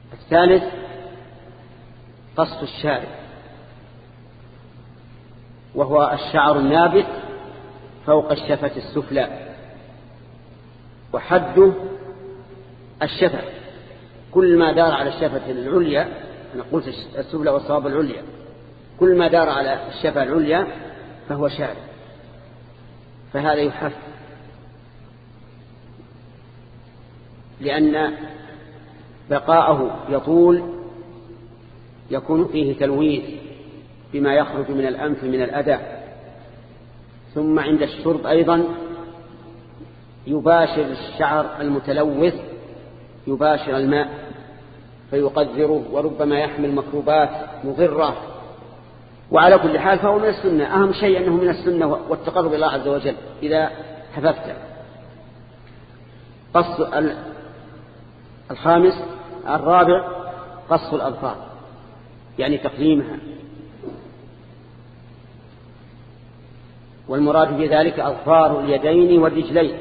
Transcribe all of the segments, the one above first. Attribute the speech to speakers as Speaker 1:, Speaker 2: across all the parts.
Speaker 1: الثالث قص الشارب، وهو الشعر النابت فوق الشفة السفلى، وحده الشفة، كل ما دار على الشفة العليا، أنا قلت السفلى والصواب العليا، كل ما دار على الشفة العليا فهو شارب، فهذا يحف، لأن بقاءه يطول يكون فيه تلويث بما يخرج من الأنف من الأذى، ثم عند الشرب أيضا يباشر الشعر المتلوث يباشر الماء فيقذره، وربما يحمل ميكروبات مضرة. وعلى كل حال فهو من السنة، أهم شيء أنه من السنة والتقرب إلى الله عز وجل إذا حففت. قص الرابع قص الأظفار، يعني تقليمها، والمراد بذلك أظفار اليدين والرجلين،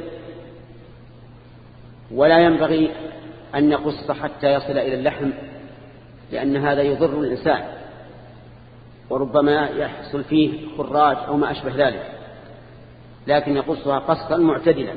Speaker 1: ولا ينبغي أن يقص حتى يصل إلى اللحم، لأن هذا يضر الإنسان وربما يحصل فيه خراج أو ما أشبه ذلك، لكن يقصها قصا معتدلا.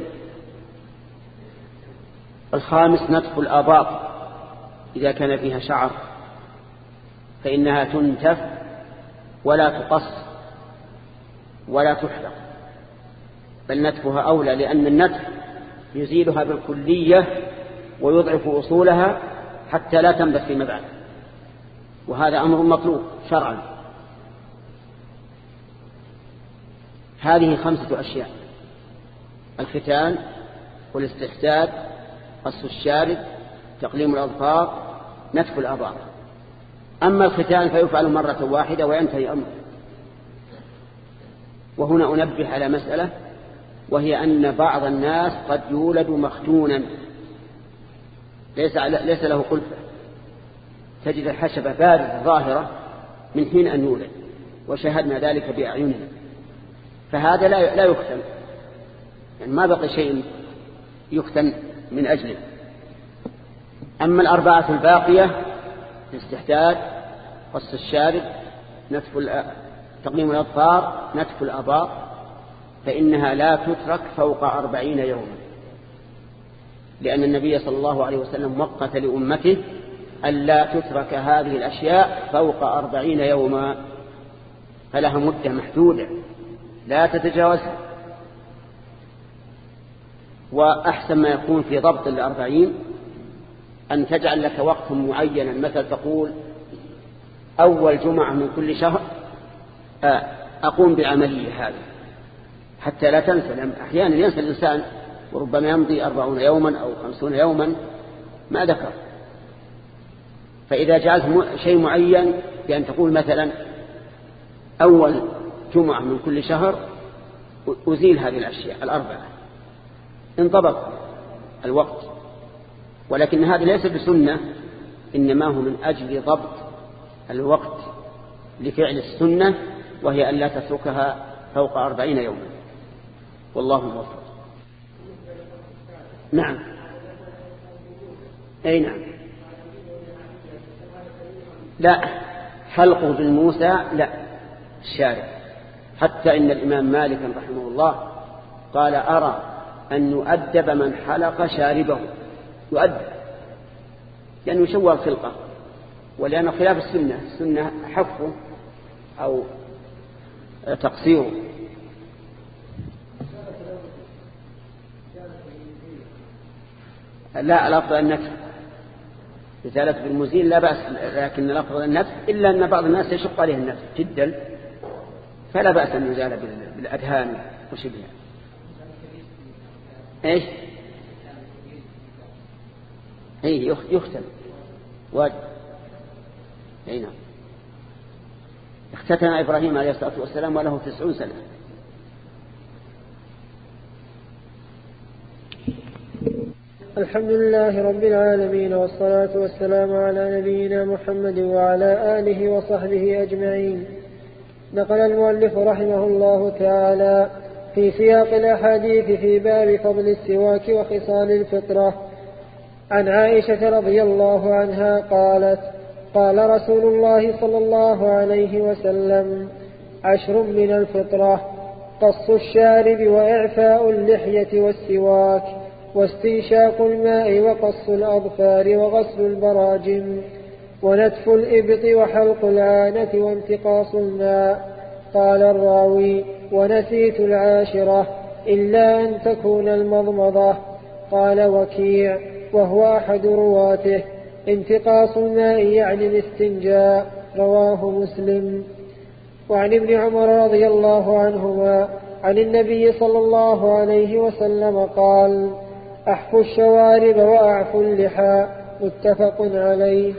Speaker 1: الخامس نتف الآباط إذا كان فيها شعر، فإنها تنتف ولا تقص ولا تحلق، بل نتفها أولى، لأن النتف يزيلها بالكلية ويضعف أصولها حتى لا تنبت فيما بعد، وهذا أمر مطلوب شرعا. هذه 5 أشياء: الختان والاستحداد، قص الشارب، تقليم الأظفار، نتف الآباط. أما الختان فيفعل مرة واحدة وينتهي أمره. وهنا أنبه على مسألة، وهي أن بعض الناس قد يولد مختونا ليس له قلفة، تجد الحشبة باردة ظاهرة من حين أن يولد، وشاهدنا ذلك بأعيننا، فهذا لا يختن، يعني ما بقي شيء يختن من أجله. أما 4 الباقية: الاستحداد، قص الشارب، تقليم الأظفار، نتف الآباط، فإنها لا تترك فوق 40 يوما، لأن النبي صلى الله عليه وسلم وقت لأمته ألا تترك هذه الأشياء فوق 40 يوما، فلها مدة محدودة لا تتجاوزها. وأحسن ما يكون في ضبط 40 أن تجعل لك وقت معينا، مثل تقول أول جمعة من كل شهر أقوم بعملية هذه، حتى لا تنسى، لأن أحيانا ينسى الإنسان وربما يمضي 40 يوما أو 50 يوما ما ذكر. فإذا جعلت شيء معين بأن تقول مثلا أول جمعة من كل شهر أزيل هذه الأشياء 4، انضبط الوقت. ولكن هذا ليس بسنة، إنما هو من أجل ضبط الوقت لفعل السنة، وهي أن لا تتركها فوق 40 يوما، والله موفق. نعم، أي نعم. لا، حلقه بالموسى لا، الشارع. حتى إن الإمام مالك رحمه الله قال: أرى أن يؤدب من حلق شاربه، يؤدب لأنه يشوه الخلقة، ولأنه خلاف السنة حفه أو تقصيره. لا، الأفضل النتف، إزالة بالمزيل لا بأس، لكن الأفضل النتف، إلا أن بعض الناس يشق عليه النتف جدا، فلا بأس أن يزال بالأدهان وشبهها. إيش؟ إيه، يختم واجب. أي نعم. اختتن إبراهيم عليه الصلاة والسلام وله 90 سنة.
Speaker 2: الحمد لله رب العالمين، والصلاة والسلام على نبينا محمد وعلى آله وصحبه أجمعين. نقل المؤلف رحمه الله تعالى في سياق الأحاديث في باب فضل السواك وخصال الفطرة عن عائشة رضي الله عنها قالت: قال رسول الله صلى الله عليه وسلم: 10 من الفطرة: قص الشارب وإعفاء اللحية والسواك واستنشاق الماء وقص الأظفار وغسل البراجم ونتف الإبط وحلق العانة وانتقاص الماء. قال الراوي: ونسيت 10 إلا أن تكون المضمضة. قال وكيع وهو أحد رواته: انتقاص الماء يعني الاستنجاء. رواه مسلم. وعن ابن عمر رضي الله عنهما عن النبي صلى الله عليه وسلم قال: أحفوا الشوارب وأعفوا اللحى. متفق عليه.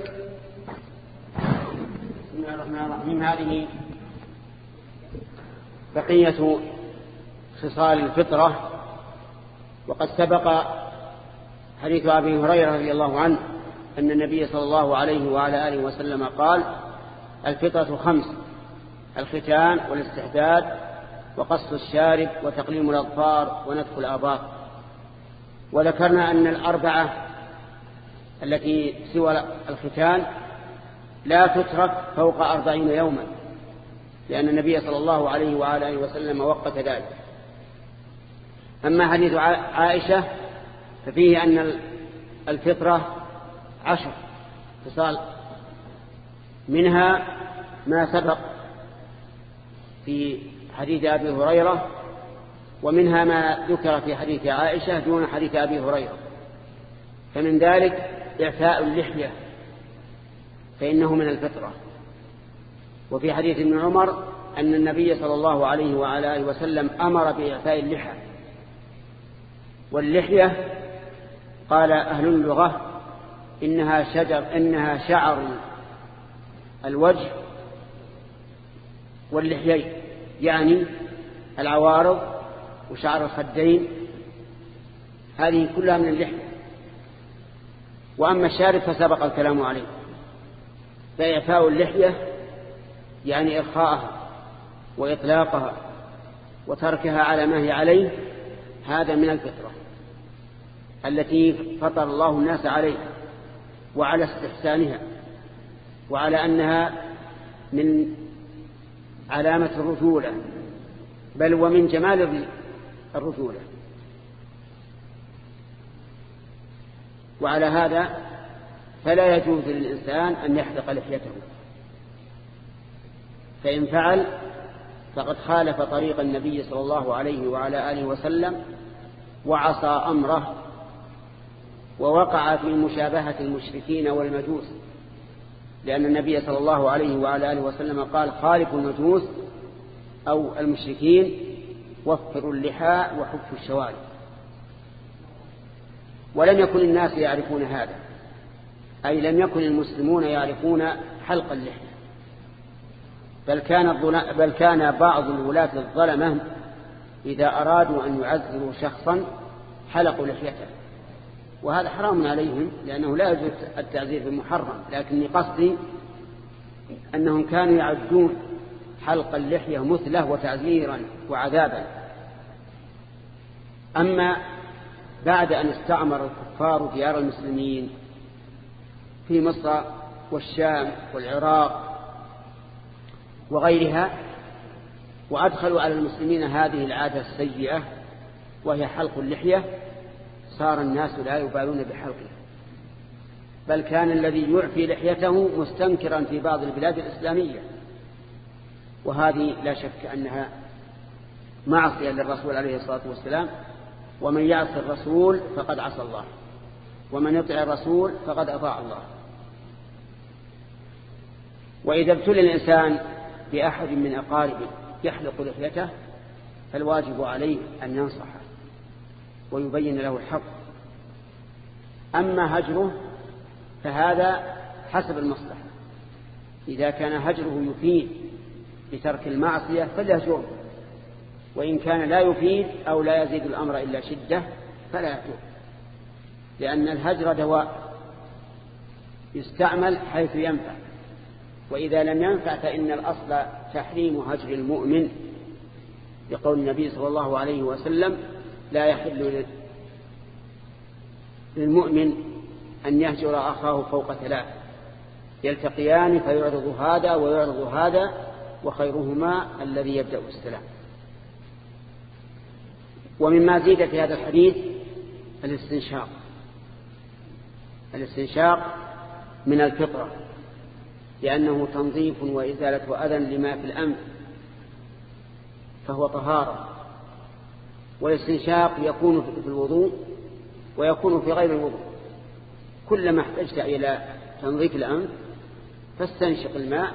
Speaker 1: بسم الله الرحمن الرحيم. هذه بقية خصال الفطرة. وقد سبق حديث أبي هريرة رضي الله عنه أن النبي صلى الله عليه وعلى آله وسلم قال: الفطرة 5: الختان والاستحداد وقص الشارب وتقليم الأظفار ونتف الآباط. وذكرنا أن 4 التي سوى الختان لا تترك فوق 40 يوما، لأن النبي صلى الله عليه وعلى آله وسلم وقت ذلك. أما حديث عائشة ففيه أن الفطرة 10 خصال، منها ما سبق في حديث أبي هريرة، ومنها ما ذكر في حديث عائشة دون حديث أبي هريرة. فمن ذلك إعفاء اللحية فإنه من الفطرة. وفي حديث ابن عمر أن النبي صلى الله عليه وعلى آله وسلم أمر بإعفاء اللحى. واللحية قال أهل اللغة إنها شعر الوجه واللحيين، يعني العوارض وشعر الخدين، هذه كلها من اللحية. وأما الشارب فسبق الكلام عليه. فإعفاء اللحية يعني إرخاءها وإطلاقها وتركها على ما هي عليه، هذا من الفطرة التي فطر الله الناس عليها وعلى استحسانها، وعلى أنها من علامة الرجولة، بل ومن جمال الرجولة. وعلى هذا فلا يجوز للإنسان أن يحلق لحيته، فإن فعل فقد خالف طريق النبي صلى الله عليه وعلى آله وسلم وعصى أمره، ووقع في مشابهة المشركين والمجوس، لأن النبي صلى الله عليه وعلى آله وسلم قال: خالفوا المجوس أو المشركين وفروا اللحى وحفوا الشوارب. ولم يكن الناس يعرفون هذا، أي لم يكن المسلمون يعرفون حلق اللحية، بل كان بعض الولاة الظلمة إذا أرادوا أن يعزروا شخصا حلقوا لحيته، وهذا حرام عليهم لأنه لا يجوز التعزير بالمحرم. لكن قصدي أنهم كانوا يعدون حلق اللحية مثله وتعزيرا وعذابا. أما بعد أن استعمر الكفار ديار المسلمين في مصر والشام والعراق وغيرها، وأدخلوا على المسلمين هذه العادة السيئة وهي حلق اللحية، صار الناس لا يبالون بحلقه، بل كان الذي يعفي لحيته مستنكرا في بعض البلاد الإسلامية، وهذه لا شك أنها معصية للرسول عليه الصلاة والسلام. ومن يعص الرسول فقد عصى الله، ومن يطع الرسول فقد أطاع الله. وإذا ابتلي الإنسان بأحد من أقاربه يحلق لحيته فالواجب عليه أن ينصحه ويبين له الحق. أما هجره فهذا حسب المصلحة، إذا كان هجره يفيد بترك المعصية فليهجره، وإن كان لا يفيد أو لا يزيد الأمر إلا شدة فلا يهجره، لأن الهجر دواء يستعمل حيث ينفع، وإذا لم ينفع فإن الأصل تحريم هجر المؤمن، لقول النبي صلى الله عليه وسلم: لا يحل للمؤمن أن يهجر أخاه فوق 3 يلتقيان فيعرض هذا ويعرض هذا وخيرهما الذي يبدأ بالسلام. ومما زيد في هذا الحديث الاستنشاق من الفطرة، لأنه تنظيف وإزالة أذى لما في الأنف فهو طهارة. والاستنشاق يكون في الوضوء ويكون في غير الوضوء. كلما احتجت إلى تنظيف الأنف فاستنشق الماء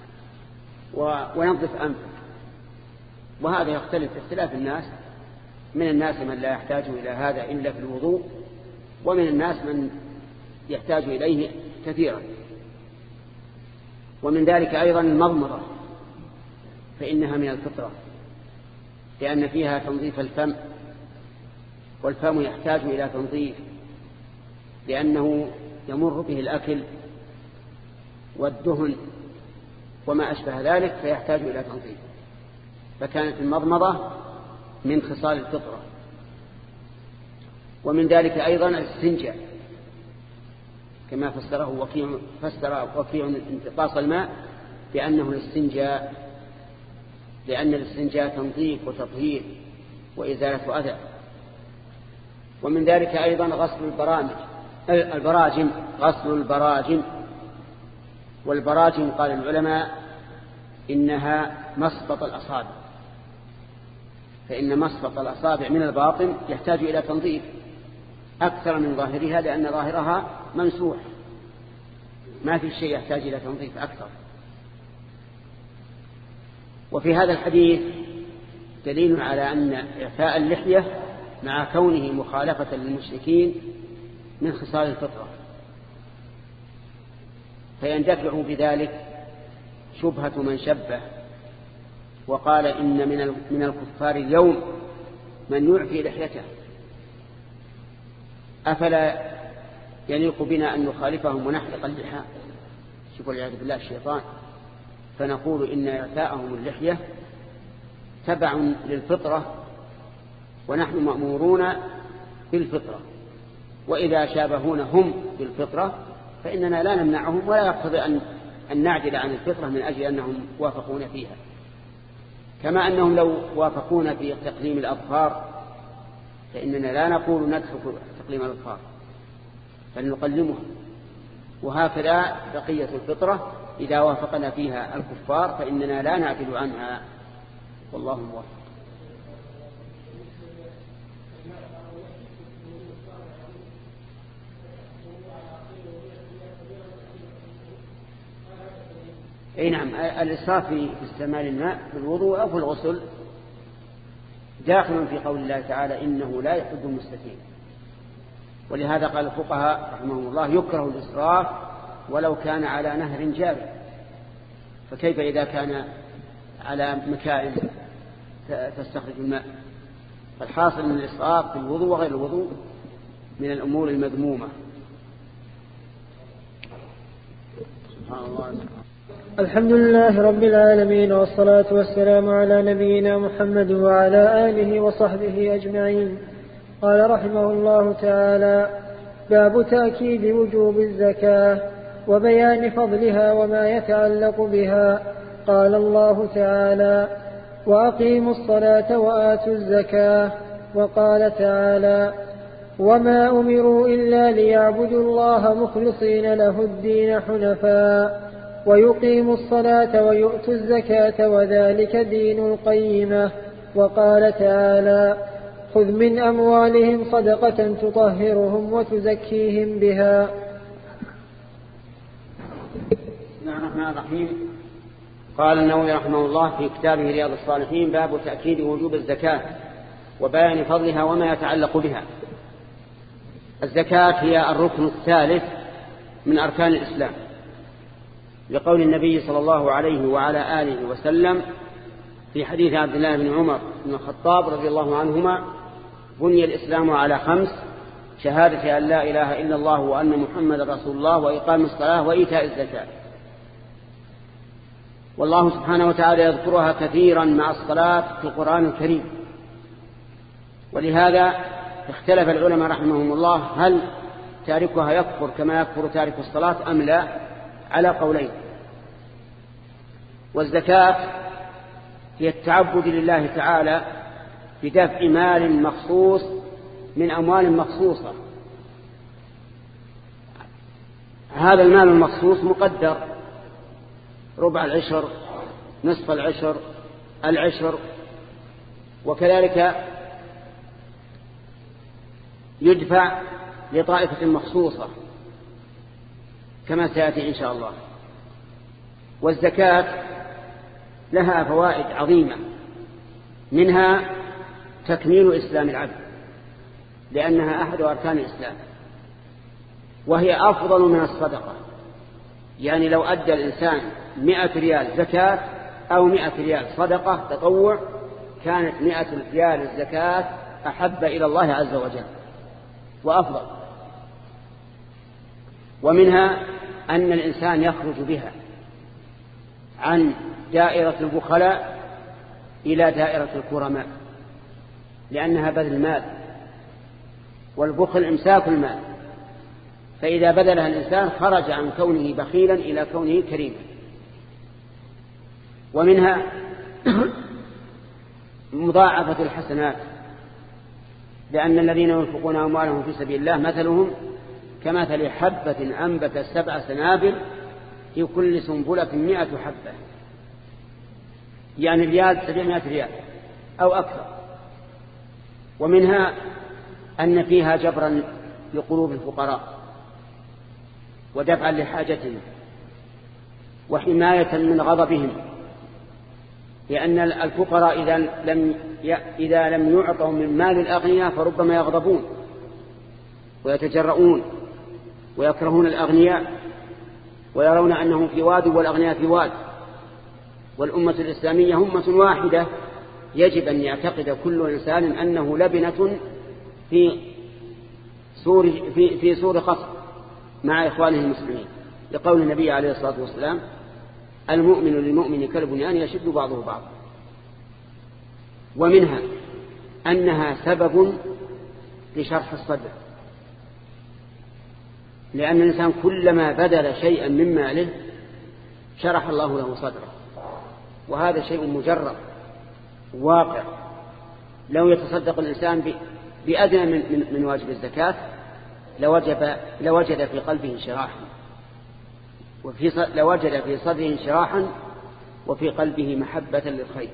Speaker 1: ونظف أنفك. وهذا يختلف اختلاف الناس، من الناس من لا يحتاج إلى هذا إلا في الوضوء، ومن الناس من يحتاج إليه كثيرا. ومن ذلك أيضا المضمضة، فإنها من الفطرة، لأن فيها تنظيف الفم، والفم يحتاج إلى تنظيف لأنه يمر به الأكل والدهن وما أشبه ذلك، فيحتاج إلى تنظيف. فكانت المضمضة من خصال الفطرة. ومن ذلك أيضا الاستنجاء، كما فسر وكيع انتقاص الماء بأنه الاستنجاء، لأن الاستنجاء تنظيف وتطهير وإزالة أذى. ومن ذلك أيضا غسل البراجم، غسل البراجم. والبراجم قال العلماء إنها مسبط الأصابع، فإن مسبط الأصابع من الباطن يحتاج إلى تنظيف أكثر من ظاهرها، لأن ظاهرها ممسوح، ما في شيء يحتاج إلى تنظيف أكثر. وفي هذا الحديث دليل على أن إعفاء اللحية مع كونه مخالفة للمشركين من خصال الفطرة، فيندفع بذلك شبهة من شبه وقال إن من الكفار اليوم من يعفي لحيته، أفلا يليق بنا أن نخالفهم ونحلق اللحى؟ شوفوا والعياذ بالله الشيطان. فنقول إن إعفاءهم اللحية تبع للفطرة، ونحن مأمورون بالفطرة، وإذا شابهون هم بالفطرة فإننا لا نمنعهم، ولا يقتضي أن نعدل عن الفطرة من أجل أنهم وافقون فيها. كما أنهم لو وافقون في تقليم الأظفار فإننا لا نقول نترك تقليم الأظفار بل نقلمها. وهكذا بقية الفطرة إذا وافقنا فيها الكفار فإننا لا نعدل عنها، والله موفق. أي نعم، الإسراف في استعمال الماء في الوضوء أو في الغسل داخل في قول الله تعالى إنه لا يحب المسرفين. ولهذا قال الفقهاء رحمهم الله يكره الإسراف ولو كان على نهر جاري، فكيف إذا كان على مكائن تستخرج الماء؟ فالحاصل من الإسراف في الوضوء وغير الوضوء من الأمور المذمومة. سبحان الله.
Speaker 2: الحمد لله رب العالمين، والصلاة والسلام على نبينا محمد وعلى آله وصحبه أجمعين. قال رحمه الله تعالى: باب تأكيد وجوب الزكاة وبيان فضلها وما يتعلق بها. قال الله تعالى: وأقيموا الصلاة وآتوا الزكاة. وقال تعالى: وما أمروا إلا ليعبدوا الله مخلصين له الدين حنفاء ويقيموا الصلاة ويؤتوا الزكاة وذلك دين القيمة. وقال تعالى: خذ من أموالهم صدقة تطهرهم وتزكيهم بها.
Speaker 1: بسم الله الرحمن الرحيم. قال النووي رحمه الله في كتابه رياض الصالحين: باب تأكيد وجوب الزكاة وبيان فضلها وما يتعلق بها. الزكاة هي الركن الثالث من أركان الإسلام، لقول النبي صلى الله عليه وعلى آله وسلم في حديث عبد الله بن عمر بن الخطاب رضي الله عنهما: بني الإسلام على 5: شهادة أن لا إله إلا الله وأن محمد رسول الله وإقام الصلاة وإيتاء الزكاة. والله سبحانه وتعالى يذكرها كثيرا مع الصلاة في القرآن الكريم. ولهذا اختلف العلماء رحمهم الله هل تاركها يكفر كما يكفر تارك الصلاة أم لا؟ على قولين. والزكاة هي التعبد لله تعالى بدفع مال مخصوص من أموال مخصوصة. هذا المال المخصوص مقدر: ربع العشر، نصف العشر، العشر، وكذلك يدفع لطائفة مخصوصة كما سيأتي إن شاء الله. والزكاة لها فوائد عظيمة، منها تكميل إسلام العبد لأنها أحد أركان الإسلام، وهي أفضل من الصدقة. يعني لو أدى الإنسان 100 ريال زكاة أو 100 ريال صدقة تطوع كانت 100 ريال الزكاة أحب إلى الله عز وجل وأفضل. ومنها أن الإنسان يخرج بها عن دائرة البخلاء إلى دائرة الكرماء، لأنها بذل المال، والبخل إمساك المال، فإذا بذلها الإنسان خرج عن كونه بخيلا إلى كونه كريما. ومنها مضاعفة الحسنات، لأن الذين ينفقون أموالهم في سبيل الله مثلهم كمثل حبة أنبتت 7 سنابل في كل سنبلة 100 حبة، يعني ريال 700 ريال أو أكثر. ومنها أن فيها جبرا لقلوب الفقراء ودفعا لحاجتهم وحماية من غضبهم، لأن الفقراء إذا لم يعطوا من مال الأغنياء فربما يغضبون ويتجرؤون ويكرهون الأغنياء ويرون أنهم في واد والأغنياء في واد. والأمة الإسلامية أمة واحدة، يجب أن يعتقد كل إنسان أنه لبنة في سور قصر مع إخوانه المسلمين، لقول النبي عليه الصلاة والسلام: المؤمن للمؤمن كالبنيان يشد بعضه بعضا. ومنها أنها سبب لشرح الصدر، لأن الإنسان كلما بذل شيئا من ماله شرح الله له صدره، وهذا شيء مجرب واقع. لو يتصدق الإنسان بأدنى من واجب الزكاة لوجد في قلبه انشراحا، لوجد في صدره انشراحا وفي قلبه محبة للخير.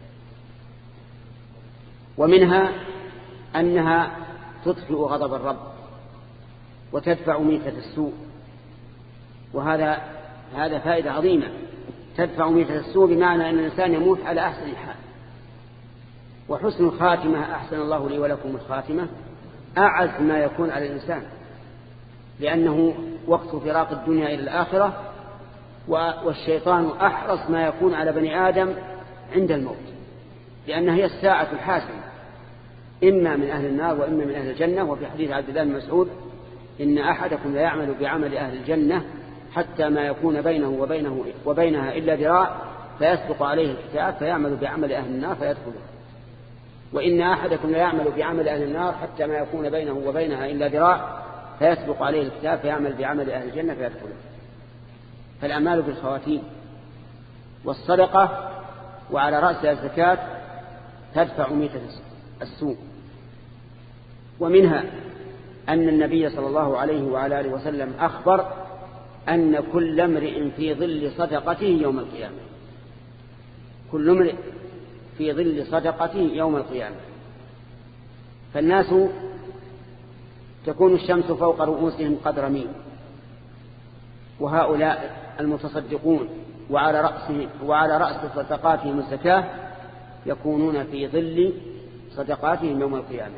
Speaker 1: ومنها أنها تطفئ غضب الرب وتدفع ميتة السوء، وهذا فائدة عظيمة. تدفع ميتة السوء بمعنى أن الإنسان يموت على أحسن الحال. وحسن الخاتمة، أحسن الله لي ولكم الخاتمة، أعز ما يكون على الإنسان، لأنه وقت فراق الدنيا إلى الآخرة، والشيطان أحرص ما يكون على بني آدم عند الموت، لأنها هي الساعة الحاسمة، إما من أهل النار وإما من أهل الجنة. وفي حديث عبد الله بن مسعود: إن أحدكم لا يعمل بعمل أهل الجنة حتى ما يكون بينه وبينها إلا ذراع فيسبق عليه الكتاب فيعمل بعمل أهل النار فيدخله، وإن أحدكم لا يعمل بعمل أهل النار حتى ما يكون بينه وبينها إلا ذراع فيسبق عليه الكتاب فيعمل بعمل أهل الجنة فيدخله. فالأعمال بالخواتيم. والصدقة وعلى رأسها الزكاة تدفع ميتة السوء. ومنها أن النبي صلى الله عليه وعلى آله وسلم أخبر أن كل امرئ في ظل صدقته يوم القيامة، كل امرئ في ظل صدقته يوم القيامة. فالناس تكون الشمس فوق رؤوسهم قدر ميل، وهؤلاء المتصدقون وعلى رأس صدقاتهم الزكاة يكونون في ظل صدقاتهم يوم القيامة.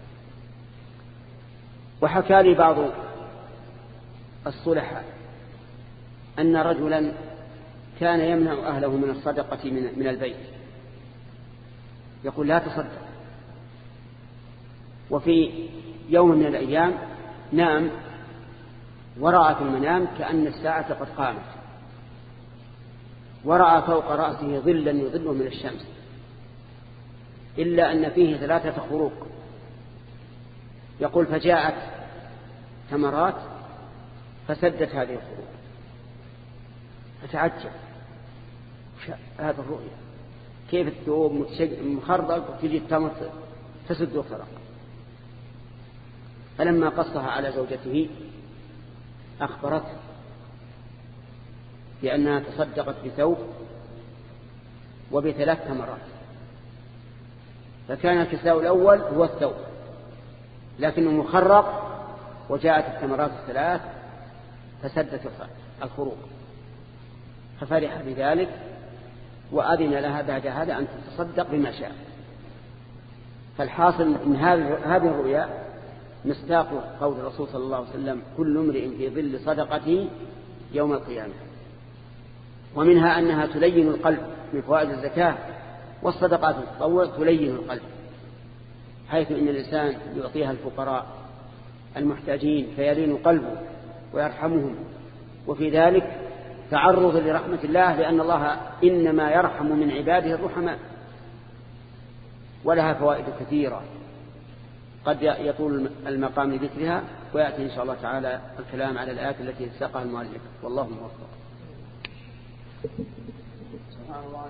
Speaker 1: وحكى لي بعض الصلحاء أن رجلا كان يمنع أهله من الصدقة من البيت، يقول: لا تصدق. وفي يوم من الأيام نام ورأى في المنام كأن الساعة قد قامت، ورأى فوق رأسه ظلا يظله من الشمس، إلا أن فيه 3 خروق. يقول: فجاءت ثمرات فسدت هذه الفروق. أتعجب هذا الرؤية، كيف الثوب مخرق وتجي التمر تسد وترق. فلما قصها على زوجته أخبرته بأنها تصدقت بثوب وب3 ثمرات، فكان الكساء الأول هو الثوب لكنه مخرق، وجاءت الثمرات 3 فسدت الخروق، ففرح بذلك وأذن لها بعد هذا أن تتصدق بما شاء. فالحاصل من هذه الرؤيا مصداق قول الرسول صلى الله عليه وسلم: كل امرئ في ظل صدقته يوم القيامة. ومنها أنها تلين القلب من فوائد الزكاة، والصدقات التطوع تلين القلب، حيث إن الإنسان يعطيها الفقراء المحتاجين فيلين قلبه ويرحمهم، وفي ذلك تعرض لرحمة الله، لأن الله إنما يرحم من عباده الرحماء. ولها فوائد كثيرة قد يطول المقام لذكرها، ويأتي إن شاء الله تعالى الكلام على الآيات التي ساقها المؤلف، والله موفق. سبحان الله.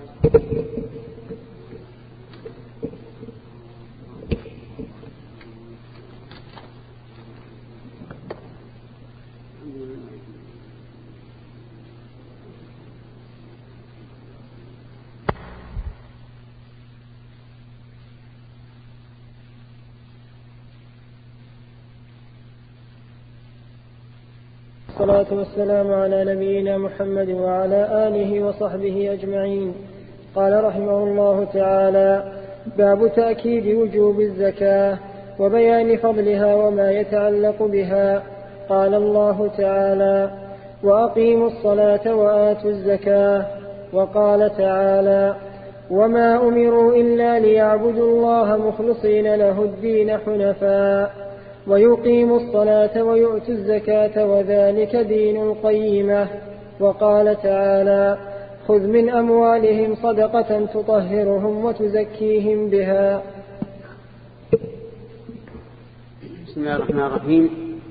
Speaker 2: والصلاة والسلام على نبينا محمد وعلى آله وصحبه أجمعين. قال رحمه الله تعالى: باب تأكيد وجوب الزكاة وبيان فضلها وما يتعلق بها. قال الله تعالى: وأقيموا الصلاة وآتوا الزكاة. وقال تعالى: وما أمروا إلا ليعبدوا الله مخلصين له الدين حنفاء ويقيموا الصلاة ويؤتوا الزكاة وذلك دين القيمة. وقال تعالى: خذ من أموالهم صدقة تطهرهم وتزكيهم بها.
Speaker 1: بسم الله الرحمن الرحيم.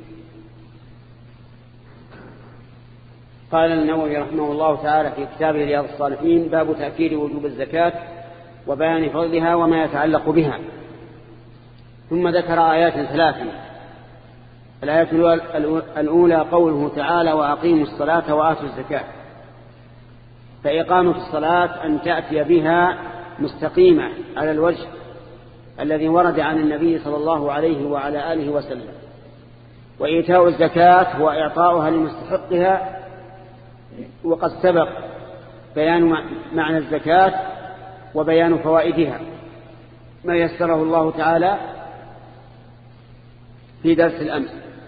Speaker 1: قال النووي رحمه الله تعالى في كتابه رياض الصالحين: باب تأكيد وجوب الزكاة وبيان فضلها وما يتعلق بها. ثم ذكر آيات 3. الآية الأولى قوله تعالى: وأقيموا الصلاة وآتوا الزكاة. فإقامة الصلاة أن تأتي بها مستقيمة على الوجه الذي ورد عن النبي صلى الله عليه وعلى آله وسلم. وإيتاء الزكاة هو إعطاؤها لمستحقها، وقد سبق بيان معنى الزكاة وبيان فوائدها ما يسره الله تعالى في درس الأمس.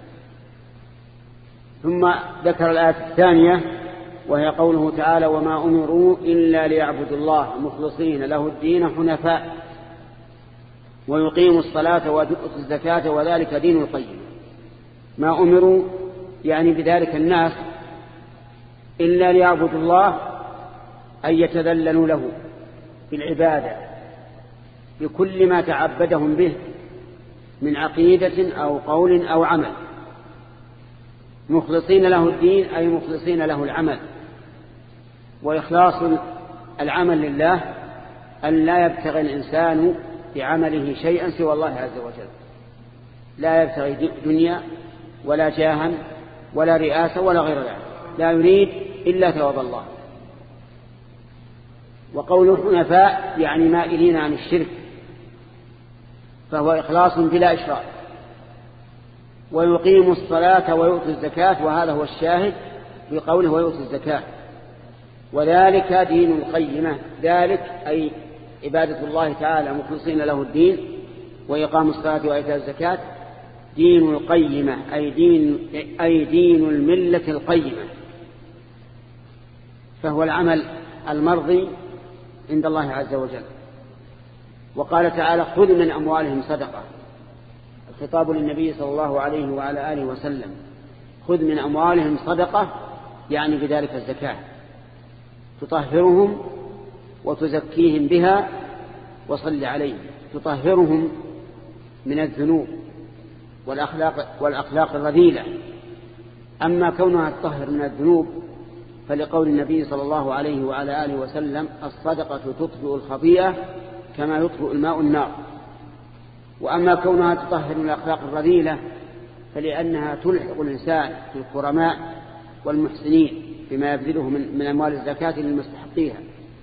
Speaker 1: ثم ذكر الآية الثانية وهي قوله تعالى: وما أمروا إلا ليعبدوا الله مخلصين له الدين حنفاء ويقيموا الصلاة ويؤتوا الزكاة وذلك دين القيم. ما أمروا يعني بذلك الناس إلا ليعبدوا الله، أن يتذللوا له بالعبادة بكل ما تعبدهم به من عقيدة أو قول أو عمل، مخلصين له الدين أي مخلصين له العمل. وإخلاص العمل لله أن لا يبتغي الإنسان بعمله شيئا سوى الله عز وجل، لا يبتغي دنيا ولا جاها ولا رئاسة ولا غير ذلك، لا يريد إلا ثواب الله. وقوله حنفاء يعني مائلين عن الشرك، فهو إخلاص بلا إشراك. ويقيموا الصلاة ويؤتوا الزكاة، وهذا هو الشاهد في قوله ويؤتوا الزكاة، وذلك دين القيمة. ذلك أي عبادة الله تعالى مخلصين له الدين وإقام الصلاة وإيتاء الزكاة دين القيمة أي دين الملة القيمة، فهو العمل المرضي عند الله عز وجل. وقال تعالى: خذ من أموالهم صدقة، الخطاب للنبي صلى الله عليه وعلى آله وسلم. خذ من أموالهم صدقة يعني بذلك الزكاة، تطهرهم وتزكيهم بها وصل عليهم. تطهرهم من الذنوب والأخلاق الرذيلة. أما كونها تطهر من الذنوب فلقول النبي صلى الله عليه وعلى آله وسلم: الصدقة تطفئ الخطيئة كما يطفئ الماء النار. وأما كونها تطهر من الأخلاق الرذيلة فلأنها تلحق الإنسان بالكرماء والمحسنين بما يبذله من أموال الزكاة للمستحقيها،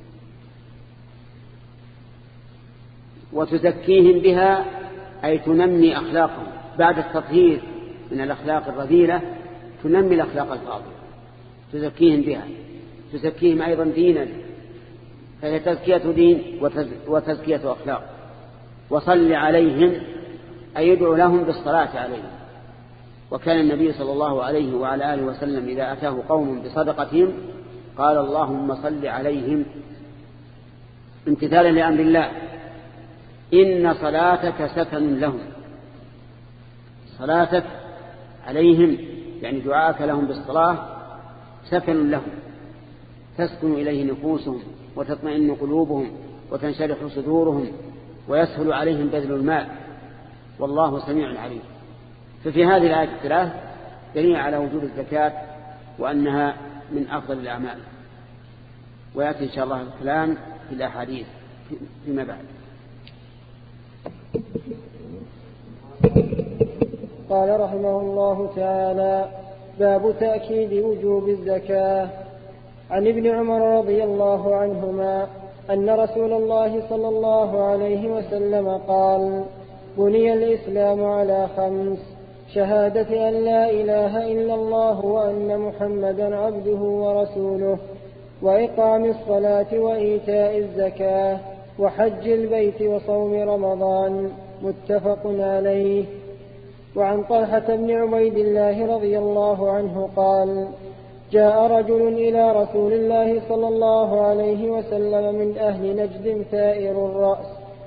Speaker 1: وتزكيهم بها أي تنمي أخلاقهم. بعد التطهير من الأخلاق الرذيلة تنمي الأخلاق الفاضلة، تزكيهم بها، تزكيهم أيضا دينا، فهي تزكية دين وتزكية أخلاق. وصل عليهم أي يدعو لهم بالصلاة عليهم. وكان النبي صلى الله عليه وعلى آله وسلم إذا أتاه قوم بصدقتهم قال: اللهم صل عليهم، امتثالا لأمر الله. إن صلاتك سكن لهم، صلاتك عليهم يعني دعاءك لهم بالصلاة سكن لهم، تسكن إليه نفوسهم وتطمئن قلوبهم وتنشرح صدورهم ويسهل عليهم بذل المال، والله سميع عليم. ففي هذه الآية الثلاث دليل على وجوب الزكاة وأنها من أفضل الأعمال. ويأتي إن شاء الله الكلام في الأحاديث فيما بعد.
Speaker 2: قال رحمه الله تعالى: باب تأكيد وجوب الزكاة. عن ابن عمر رضي الله عنهما أن رسول الله صلى الله عليه وسلم قال: بني الإسلام على 5: شهادة أن لا إله إلا الله وأن محمدا عبده ورسوله، وإقام الصلاة وإيتاء الزكاة، وحج البيت وصوم رمضان. متفق عليه. وعن طلحة بن عبيد الله رضي الله عنه قال: جاء رجل إلى رسول الله صلى الله عليه وسلم من أهل نجد ثائر الرأس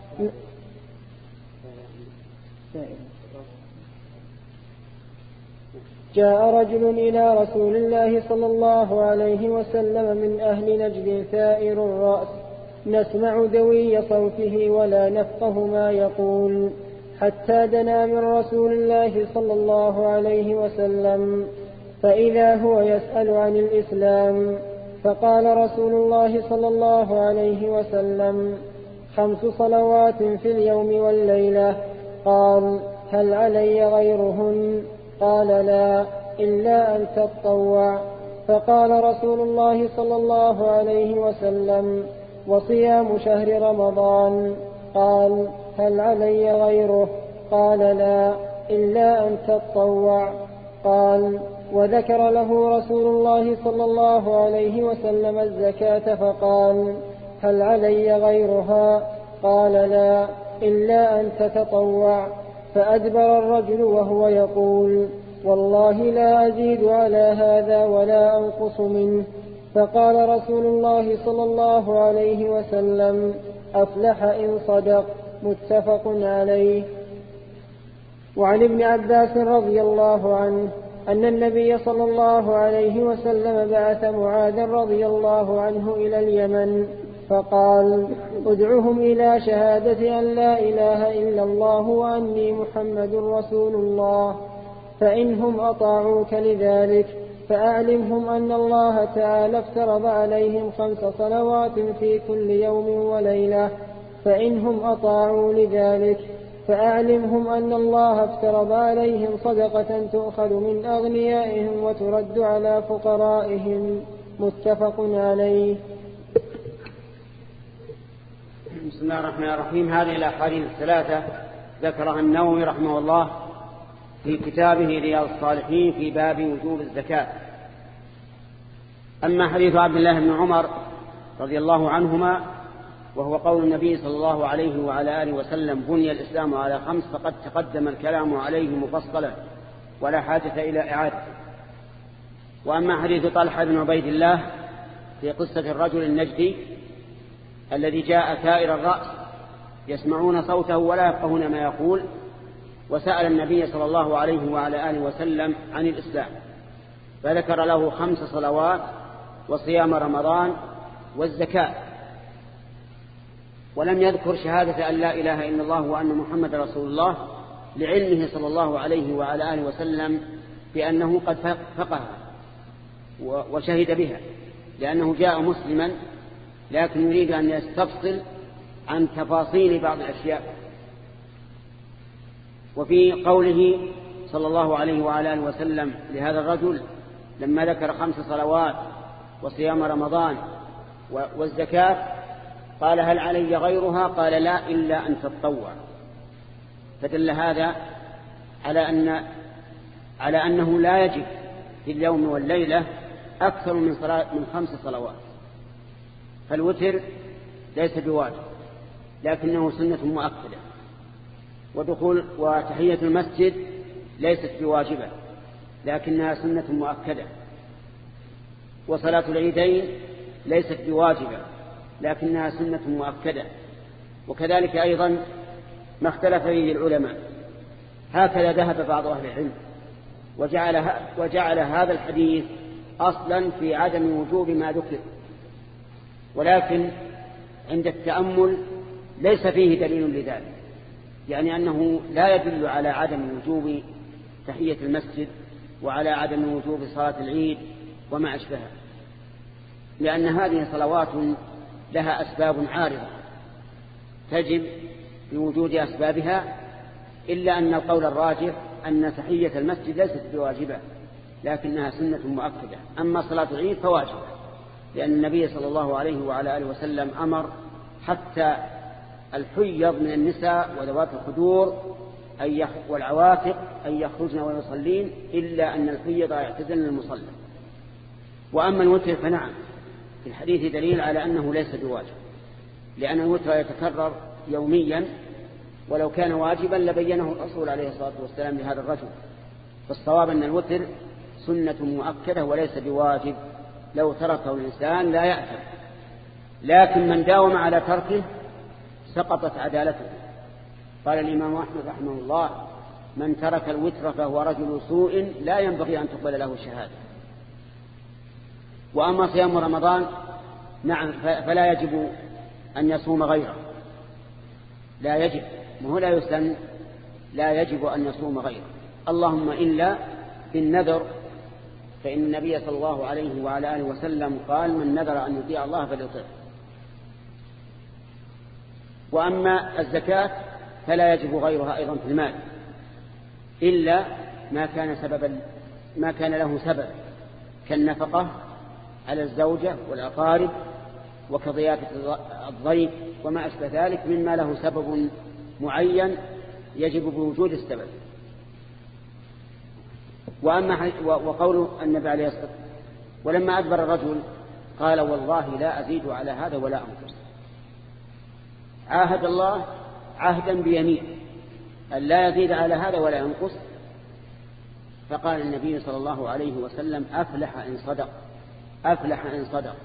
Speaker 2: جاء رجل إلى رسول الله صلى الله عليه وسلم من أهل نجد ثائر الرأس، نسمع دوي صوته ولا نفقه ما يقول، حتى دنا من رسول الله صلى الله عليه وسلم، فإذا هو يسأل عن الإسلام، فقال رسول الله صلى الله عليه وسلم: 5 صلوات في اليوم والليلة. قال: هل علي غيرهن؟ قال: لا، إلا أن تطوع. فقال رسول الله صلى الله عليه وسلم: وصيام شهر رمضان. قال: هل علي غيره؟ قال: لا، إلا أن تطوع. قال: وذكر له رسول الله صلى الله عليه وسلم الزكاة فقال: هل علي غيرها؟ قال: لا، إلا أن تتطوع. فأدبر الرجل وهو يقول: والله لا أزيد على هذا ولا أنقص منه. فقال رسول الله صلى الله عليه وسلم: أفلح إن صدق. متفق عليه. وعن ابن عباس رضي الله عنه أن النبي صلى الله عليه وسلم بعث معاذ رضي الله عنه إلى اليمن فقال: ادعهم إلى شهادة أن لا إله إلا الله وأني محمد رسول الله، فإنهم أطاعوك لذلك فأعلمهم أن الله تعالى افترض عليهم 5 صلوات في كل يوم وليلة، فإنهم أطاعوا لذلك فأعلمهم أن الله افترض عليهم صدقة تؤخذ من أغنيائهم وترد على فقرائهم. متفق عليه.
Speaker 1: بسم الله الرحمن الرحيم. هذه الأحاديث الثلاثة ذكرها النووي رحمه الله في كتابه رياض الصالحين في باب وجوب الزكاة. أما حديث عبد الله بن عمر رضي الله عنهما وهو قول النبي صلى الله عليه وعلى آله وسلم: بني الإسلام على 5، فقد تقدم الكلام عليه مفصلا ولا حاجة إلى إعادة. وأما حديث طلحة بن عبيد الله في قصة الرجل النجدي الذي جاء ثائر الرأس يسمعون صوته ولا يفقهون ما يقول، وسأل النبي صلى الله عليه وعلى آله وسلم عن الإسلام، فذكر له 5 صلوات وصيام رمضان والزكاة، ولم يذكر شهادة أن لا إله إلا الله وأن محمد رسول الله لعلمه صلى الله عليه وعلى آله وسلم بأنه قد فقه وشهد بها، لأنه جاء مسلما لكن يريد أن يستفصل عن تفاصيل بعض الأشياء. وفي قوله صلى الله عليه وعلى آله وسلم لهذا الرجل لما ذكر 5 صلوات وصيام رمضان والزكاة قال هل علي غيرها؟ قال لا إلا أن تتطوع. فدل هذا على أنه لا يجب في اليوم والليلة أكثر من 5 صلوات. فالوتر ليس بواجب لكنه سنة مؤكدة، وتحية المسجد ليست بواجبة لكنها سنة مؤكدة، وصلاة العيدين ليست بواجبة لكنها سنة مؤكدة، وكذلك أيضا ما اختلف فيه العلماء. هكذا ذهب بعض أهل العلم وجعل هذا الحديث أصلا في عدم وجوب ما ذكر، ولكن عند التأمل ليس فيه دليل لذلك، يعني أنه لا يدل على عدم وجوب تحية المسجد وعلى عدم وجوب صلاة العيد وما أشبهها، لأن هذه صلوات لها أسباب عارضة تجب بوجود أسبابها، إلا أن القول الراجح أن تحية المسجد ليست بواجبة لكنها سنة مؤكدة. أما صلاة العيد فواجبة، لأن النبي صلى الله عليه وعلى آله وسلم أمر حتى الحيض من النساء وذوات الخدور والعواتق أن يخرجن ويصلين، إلا أن الحيض يعتزلن المصلى. وأما الوتر فنعم في الحديث دليل على أنه ليس بواجب، لأن الوتر يتكرر يوميا، ولو كان واجبا لبينه الرسول عليه الصلاة والسلام لهذا الرجل. فالصواب أن الوتر سنة مؤكدة وليس بواجب، لو تركه الإنسان لا يأثم، لكن من داوم على تركه سقطت عدالته. قال الإمام أحمد رحمه الله من ترك الوتر فهو رجل سوء لا ينبغي أن تقبل له شهادة. وأما صيام رمضان نعم فلا يجب أن يصوم غيره، لا يجب، وهو لا يسن، لا يجب أن يصوم غيره، اللهم إلا بالنذر، فإن النبي صلى الله عليه وعلى آله وسلم قال من نذر أن يطيع الله فليطيعه. وأما الزكاة فلا يجب غيرها أيضا في المال إلا ما كان له سبب كالنفقة على الزوجة والأقارب وكضيافة الضيف وما أشبه ذلك مما له سبب معين يجب بوجود السبب. وقول النبي عليه الصلاة والسلام ولما أدبر الرجل قال والله لا أزيد على هذا ولا أنقص، عاهد الله عهدا بيمين أن لا يزيد على هذا ولا ينقص، فقال النبي صلى الله عليه وسلم أفلح إن صدق، أفلح إن صدق.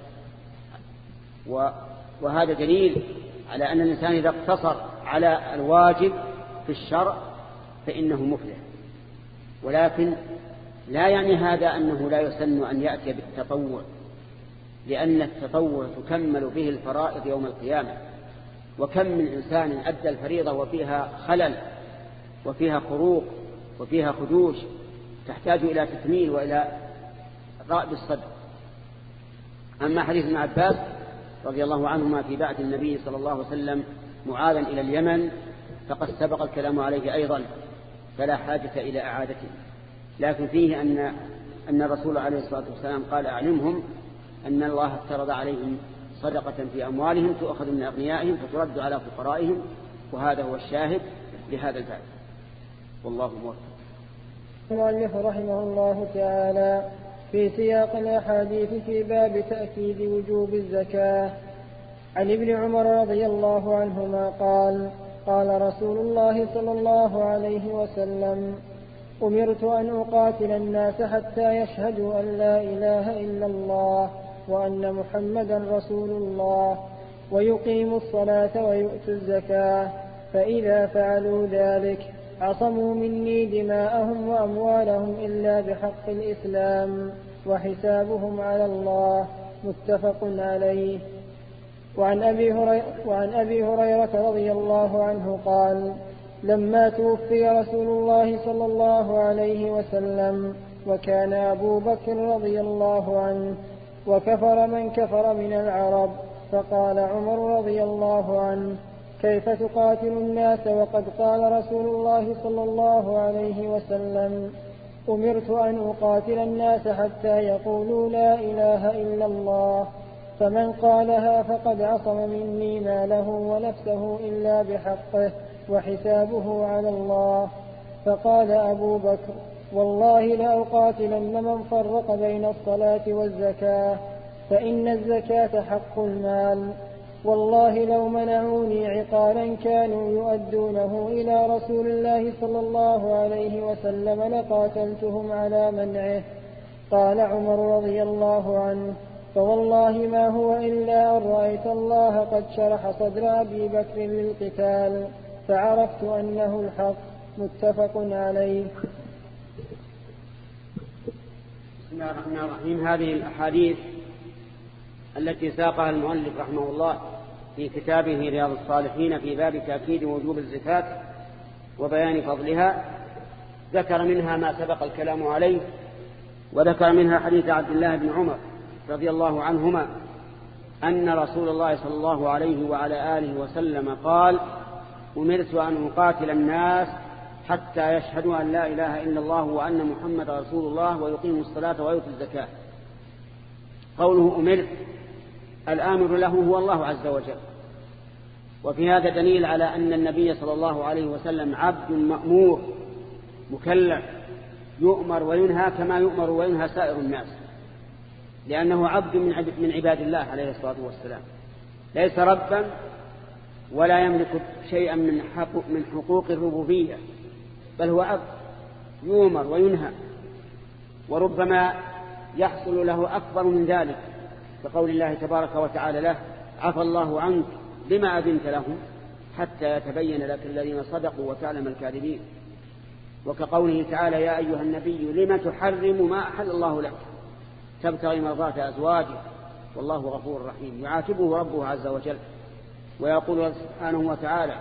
Speaker 1: وهذا دليل على أن الإنسان إذا اقتصر على الواجب في الشرع فإنه مفلح، ولكن لا يعني هذا أنه لا يسن أن يأتي بالتطوع، لأن التطوع تكمل به الفرائض يوم القيامة، وكم من إنسان أدى الفريضة وفيها خلل وفيها خروق وفيها خدوش تحتاج إلى تكميل وإلى رأب الصدر. أما حديث ابن عباس رضي الله عنهما في بعث النبي صلى الله عليه وسلم معاذا إلى اليمن فقد سبق الكلام عليه أيضا فلا حاجة إلى إعادته، لكن فيه أن الرسول عليه الصلاة والسلام قال أعلمهم أن الله افترض عليهم صدقة في أموالهم تؤخذ من أغنيائهم فترد على فقرائهم، وهذا هو الشاهد لهذا الباب، والله موفق.
Speaker 2: المؤلف رحمه الله تعالى في سياق الأحاديث في باب تأكيد وجوب الزكاة. عن ابن عمر رضي الله عنهما قال قال رسول الله صلى الله عليه وسلم أمرت أن أقاتل الناس حتى يشهدوا أن لا إله إلا الله وأن محمدا رسول الله ويقيموا الصلاة ويؤتوا الزكاة، فإذا فعلوا ذلك عصموا مني دماءهم وأموالهم إلا بحق الإسلام وحسابهم على الله، متفق عليه. وعن أبي هريرة رضي الله عنه قال لما توفي رسول الله صلى الله عليه وسلم، وكان أبو بكر رضي الله عنه، وكفر من كفر من العرب. فقال عمر رضي الله عنه: كيف تقاتل الناس وقد قال رسول الله صلى الله عليه وسلم: أمرت أن أقاتل الناس حتى يقولوا لا إله إلا الله، فمن قالها فقد عصم مني ماله ونفسه إلا بحقه وحسابه على الله. فقال أبو بكر: والله لأقاتلن من فرق بين الصلاة والزكاة، فإن الزكاة حق المال. والله لو منعوني عقالا كانوا يؤدونه إلى رسول الله صلى الله عليه وسلم لقاتلتهم على منعه. قال عمر رضي الله عنه: فوالله ما هو إلا أن رأيت الله قد شرح صدر أبي بكر للقتال، فعرفت أنه الحق. متفق عليه.
Speaker 1: بسم الله الرحمن الرحيم. هذه الأحاديث التي ساقها المؤلف رحمه الله في كتابه رياض الصالحين في باب تأكيد وجوب الزكاة وبيان فضلها، ذكر منها ما سبق الكلام عليه، وذكر منها حديث عبد الله بن عمر رضي الله عنهما أن رسول الله صلى الله عليه وعلى آله وسلم قال: أمرت أن أقاتل الناس حتى يشهدوا أن لا إله إلا الله وأن محمد رسول الله ويقيموا الصلاة ويؤتوا الزكاة. قوله أمرت، الآمر له هو الله عز وجل، وفي هذا دليل على أن النبي صلى الله عليه وسلم عبد مأمور مكلف يؤمر وينهى كما يؤمر وينهى سائر الناس، لأنه عبد من عباد الله عليه الصلاة والسلام، ليس ربا ولا يملك شيئا من حقوق الربوبية، بل هو عبد يؤمر وينهى، وربما يحصل له أكبر من ذلك، كقول الله تبارك وتعالى له: عفى الله عنك لما أذنت لهم حتى يتبين لك الذين صدقوا وتعلم الكاذبين. وكقوله تعالى: يا أيها النبي لما تحرم ما أحل الله لك تبتغي مرضات أزواجه والله غفور رحيم. يعاتبه ربه عز وجل ويقول سبحانه وتعالى: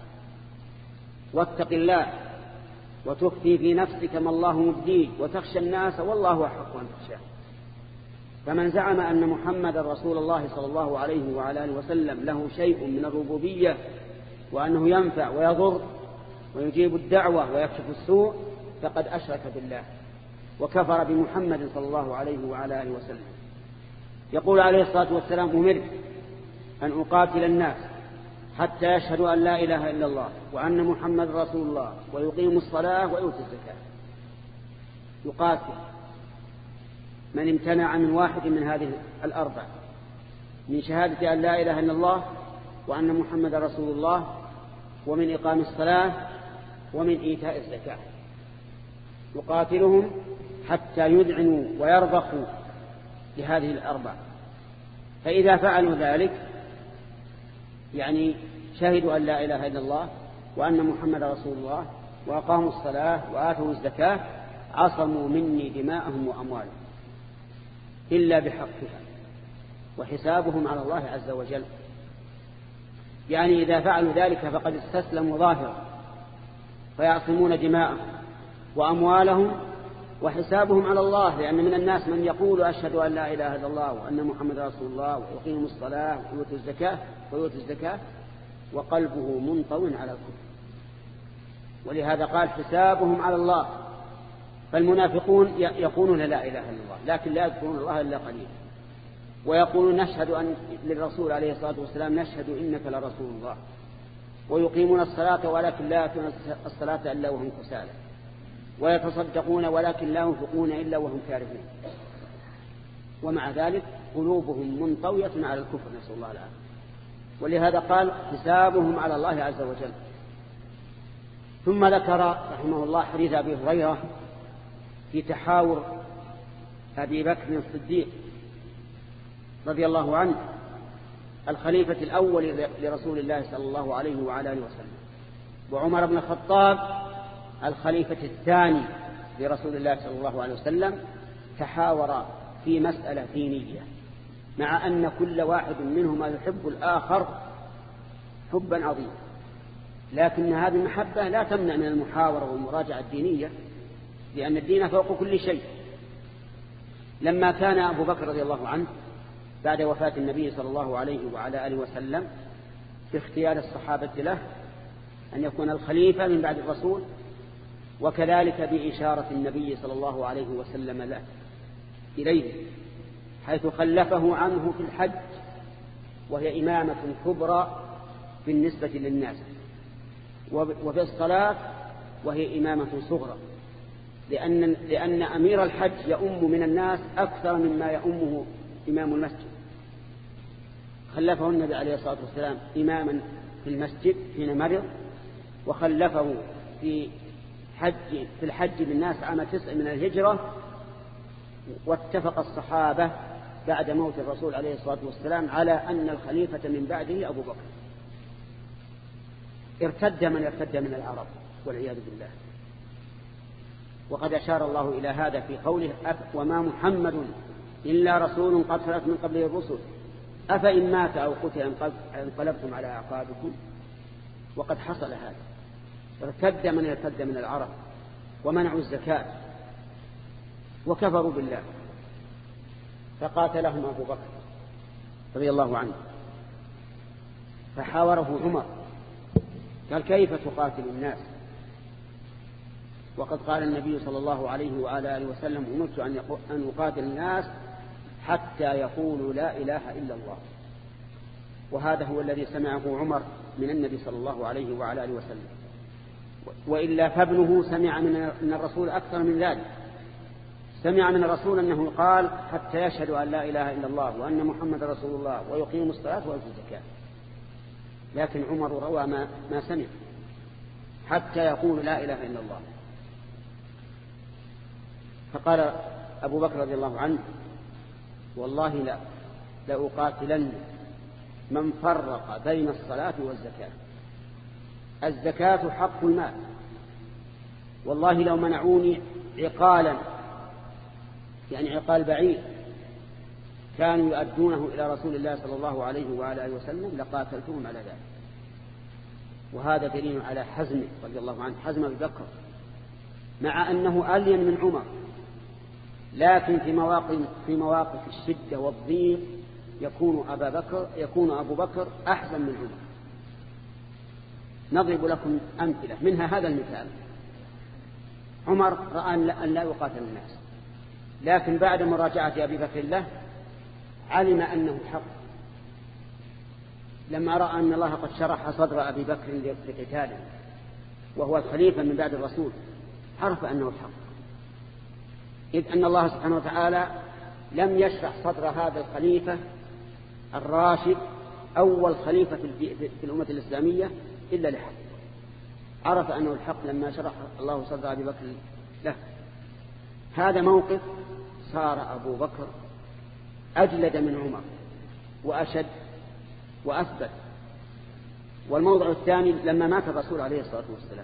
Speaker 1: واتق الله وتخفي في نفسك ما الله مبديه وتخشى الناس والله أحق أن تخشاه. فمن زعم أن محمد رسول الله صلى الله عليه وعلى آله وسلم له شيء من الربوبية وأنه ينفع ويضر ويجيب الدعوة ويكشف السوء فقد أشرك بالله وكفر بمحمد صلى الله عليه وعلى آله وسلم. يقول عليه الصلاة والسلام: أمرت أن أقاتل الناس حتى يشهدوا أن لا إله إلا الله وأن محمد رسول الله ويقيموا الصلاة ويؤتوا الزكاة. يقاتل من امتنع من واحد من هذه الأربع، من شهادة أن لا إله إلا الله وأن محمد رسول الله ومن إقام الصلاة ومن إيتاء الزكاة. يقاتلهم حتى يذعنوا ويرضخوا لهذه الأربع، فإذا فعلوا ذلك يعني شهدوا أن لا إله إلا الله وأن محمد رسول الله وأقاموا الصلاة وآتوا الزكاة عصموا مني دماءهم وأموالهم إلا بحقها وحسابهم على الله عز وجل. يعني إذا فعلوا ذلك فقد استسلموا ظاهرا فيعصمون دماءهم وأموالهم وحسابهم على الله، لأن من الناس من يقول: أشهد أن لا إله إلا الله وأن محمد رسول الله ويقيم الصلاة ويؤتي الزكاة وقلبه منطو على الكفر. ولهذا قال: حسابهم على الله. فالمنافقون يقولون لا إله إلا الله لكن لا يذكرون الله إلا قليلا، ويقولون نشهد أن للرسول عليه الصلاة والسلام: نشهد إنك لرسول الله، ويقيمون الصلاة ولكن لا يأتون الصلاة إلا وهم كسالى، ويتصدقون ولكن لا ينفقون إلا وهم كارهون، ومع ذلك قلوبهم منطوية على الكفر، نسأل الله العافية. ولهذا قال: حسابهم على الله عز وجل. ثم ذكر رحمه الله حديث أبي هريرة في تحاور أبي بكر الصديق رضي الله عنه الخليفة الأول لرسول الله صلى الله عليه وعلى آله وسلم، وعمر بن الخطاب الخليفة الثاني لرسول الله صلى الله عليه وسلم، تحاورا في مسألة دينية، مع أن كل واحد منهما يحب الآخر حبا عظيما، لكن هذه المحبة لا تمنع من المحاورة والمراجعة الدينية، لأن الدين فوق كل شيء. لما كان أبو بكر رضي الله عنه بعد وفاة النبي صلى الله عليه وعلى آله وسلم في اختيار الصحابة له أن يكون الخليفة من بعد الرسول، وكذلك بإشارة النبي صلى الله عليه وسلم له إليه، حيث خلفه عنه في الحج، وهي إمامة كبرى بالنسبة للناس، وفي الصلاة وهي إمامة صغرى، لأن أمير الحج يؤم من الناس أكثر مما يؤمه إمام المسجد. خلفه النبي عليه الصلاة والسلام إماما في المسجد حين مرض، وخلفه في الحج بالناس عام 9 من الهجرة. واتفق الصحابة بعد موت الرسول عليه الصلاة والسلام على أن الخليفة من بعده أبو بكر. ارتد من ارتد من العرب والعياذ بالله. وقد أشار الله إلى هذا في قوله: وما محمد إلا رسول قد خلت من قبله الرسل أفإن مات أو قتل انقلبتم على أعقابكم. وقد حصل هذا، ارتد من ارتد من العرب ومنعوا الزكاة وكفروا بالله، فقاتلهم أبو بكر رضي الله عنه، فحاوره عمر قال: كيف تقاتل الناس وقد قال النبي صلى الله عليه وعلى آله وسلم: أمرت أن أقاتل الناس حتى يقولوا لا إله إلا الله. وهذا هو الذي سمعه عمر من النبي صلى الله عليه وعلى آله وسلم، وإلا فابنه سمع من الرسول أكثر من ذلك. سمع من الرسول أنه قال: حتى يشهد أن لا إله إلا الله وأن محمد رسول الله ويقيم الصلاة ويؤتي الزكاة. لكن عمر روى ما سمع، حتى يقول لا إله إلا الله. فقال أبو بكر رضي الله عنه: والله لأقاتلن من فرق بين الصلاة والزكاة. الزكاة حق المال، والله لو منعوني عقالا، يعني عقال بعيد كانوا يؤدونه إلى رسول الله صلى الله عليه وعلى آله وسلم لقاتلتهم على ذلك. وهذا دليل على حزمه رضي الله عنه، حزم أبي بكر، مع أنه ألين من عمر، لكن في مواقف الشدة والضيق يكون أبو بكر أحزم من عمر. نضرب لكم أمثلة منها هذا المثال: عمر رأى أن لا يقاتل الناس، لكن بعد مراجعة أبي بكر له علم أنه حق. لما رأى أن الله قد شرح صدر أبي بكر لقتاله وهو الخليفة من بعد الرسول، عرف أنه الحق، إذ أن الله سبحانه وتعالى لم يشرح صدر هذا الخليفة الراشد أول خليفة في الأمة الإسلامية إلا لحق. عرف أنه الحق لما شرح الله صدر أبي بكر له. هذا موقف صار أبو بكر أجلد من عمر وأشد وأثبت. والموضع الثاني: لما مات الرسول عليه الصلاة والسلام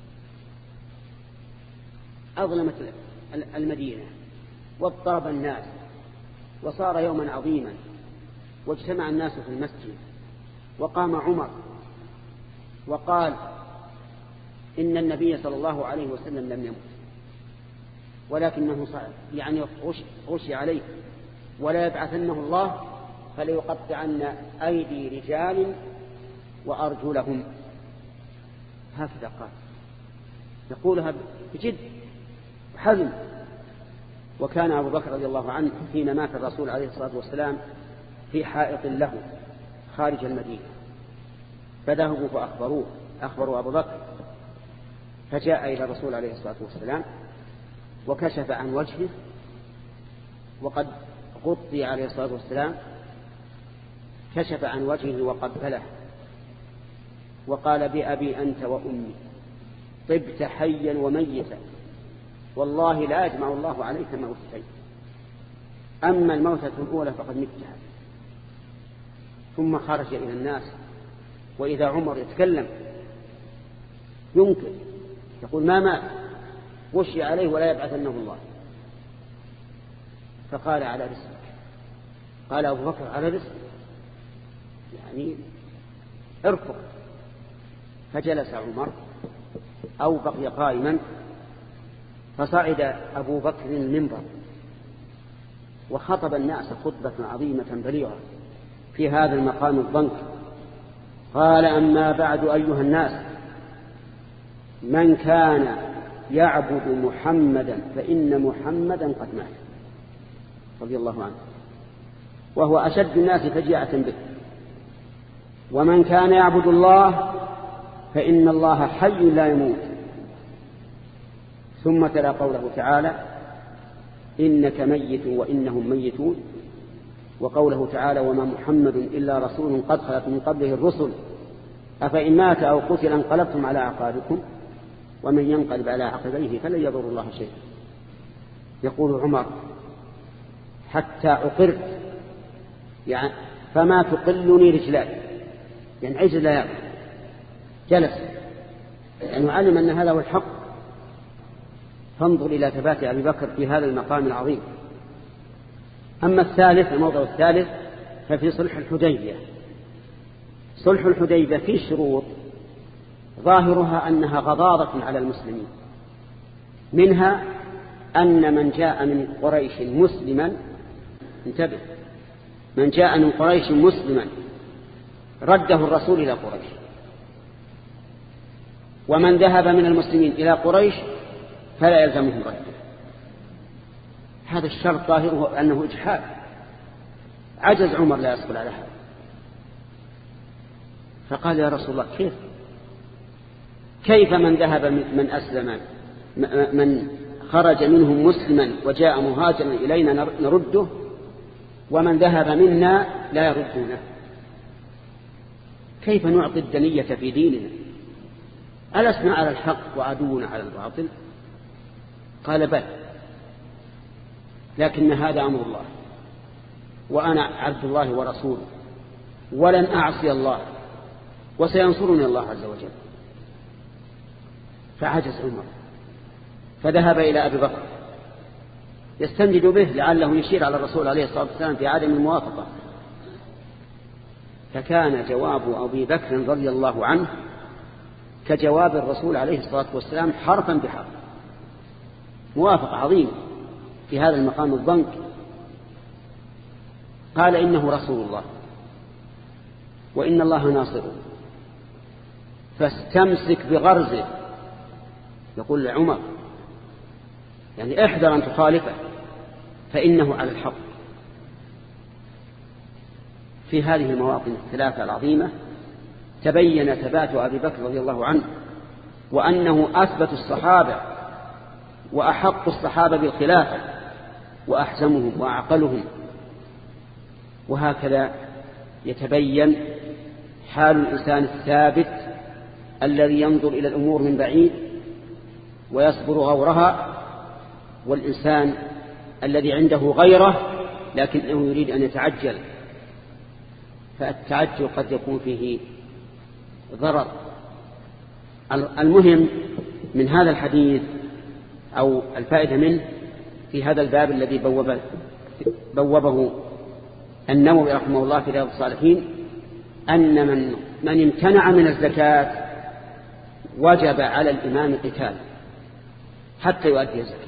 Speaker 1: أظلمت المدينة واضطرب الناس، وصار يوما عظيما، واجتمع الناس في المسجد، وقام عمر وقال: إن النبي صلى الله عليه وسلم لم يمت، ولكنه يعني غشي عليه، ولا يبعثنه الله فليقطعن أيدي رجال وأرجلهم. هكذا قال، يقولها بجد وحزم. وكان أبو بكر رضي الله عنه حين مات الرسول عليه الصلاة والسلام في حائط له خارج المدينة، فذهبوا أخبروا أبو بكر، فجاء إلى الرسول عليه الصلاة والسلام وكشف عن وجهه، وقد غطي عليه الصلاة والسلام، كشف عن وجهه وقبله وقال: بأبي أنت وأمي طبت حيا وميتا، والله لا يجمع الله عليك موتتين، أما الموتة الأولى فقد متها. ثم خرج إلى الناس، وإذا عمر يتكلم ينكر، يقول: ما مات، غشي عليه ولا يبعثنه الله. فقال: على رسلك. قال أبو بكر: على رسلك، يعني ارفق. فجلس عمر أو بقي قائما، فصعد أبو بكر المنبر وخطب الناس خطبة عظيمة بليغة في هذا المقام الضنك. قال: أما بعد أيها الناس، من كان يعبد محمدا فإن محمدا قد مات، رضي الله عنه، وهو أشد الناس فجيعة به. ومن كان يعبد الله فإن الله حي لا يموت. ثم تلا قوله تعالى: إنك ميت وإنهم ميتون. وقوله تعالى: وما محمد إلا رسول قد خلت من قبله الرسل أفإن مات أو قتل انقلبتم على أعقابكم ومن ينقلب على عقبيه فلن يضر الله شيئا. يقول عمر: حتى عقرت، يعني فما تقلني رجلاي، يعني عجز لا يعقل. جلس لأنه علم أن هذا هو الحق. فانظر إلى ثبات أبي بكر في هذا المقام العظيم. أما الثالث، الموضع الثالث، ففي صلح الحديبية. صلح الحديبية فيه شروط ظاهرها أنها غضاضة على المسلمين، منها أن من جاء من قريش مسلما، انتبه، من جاء من قريش مسلما رده الرسول إلى قريش، ومن ذهب من المسلمين إلى قريش فلا يلزمهم رده. هذا الشرط ظاهره أنه إجحاف. عجز عمر لا يصبر على هذا، فقال: يا رسول الله، كيف من ذهب من أسلم، من خرج منهم مسلما وجاء مهاجرا إلينا نرده، ومن ذهب منا لا يردونه؟ كيف نعطي الدنية في ديننا؟ ألسنا على الحق وعدونا على الباطل؟ قال: بل، لكن هذا أمر الله، وأنا عبد الله ورسوله، ولن أعصي الله، وسينصرني الله عز وجل. فعجز عمر، فذهب إلى أبي بكر يستنجد به لعله يشير على الرسول عليه الصلاة والسلام في عدم الموافقة. فكان جواب أبي بكر رضي الله عنه كجواب الرسول عليه الصلاة والسلام حرفا بحرف، موافقة عظيمة في هذا المقام الضنك. قال: إنه رسول الله وإن الله ناصره، فاستمسك بغرزه. يقول لعمر: يعني احذر أن تخالفه فإنه على الحق. في هذه المواطن الثلاثة العظيمة تبين ثبات أبي بكر رضي الله عنه، وأنه أثبت الصحابة وأحق الصحابة بالخلافة وأحزمهم وأعقلهم. وهكذا يتبين حال الإنسان الثابت الذي ينظر إلى الأمور من بعيد ويصبر غورها، والإنسان الذي عنده غيره لكنه يريد أن يتعجل، فالتعجل قد يكون فيه ضرر. المهم من هذا الحديث أو الفائدة منه في هذا الباب الذي بوبه النووي رحمه الله في رياض الصالحين، أن من امتنع من الزكاة وجب على الإمام قتال حتى يؤدي الزكاة،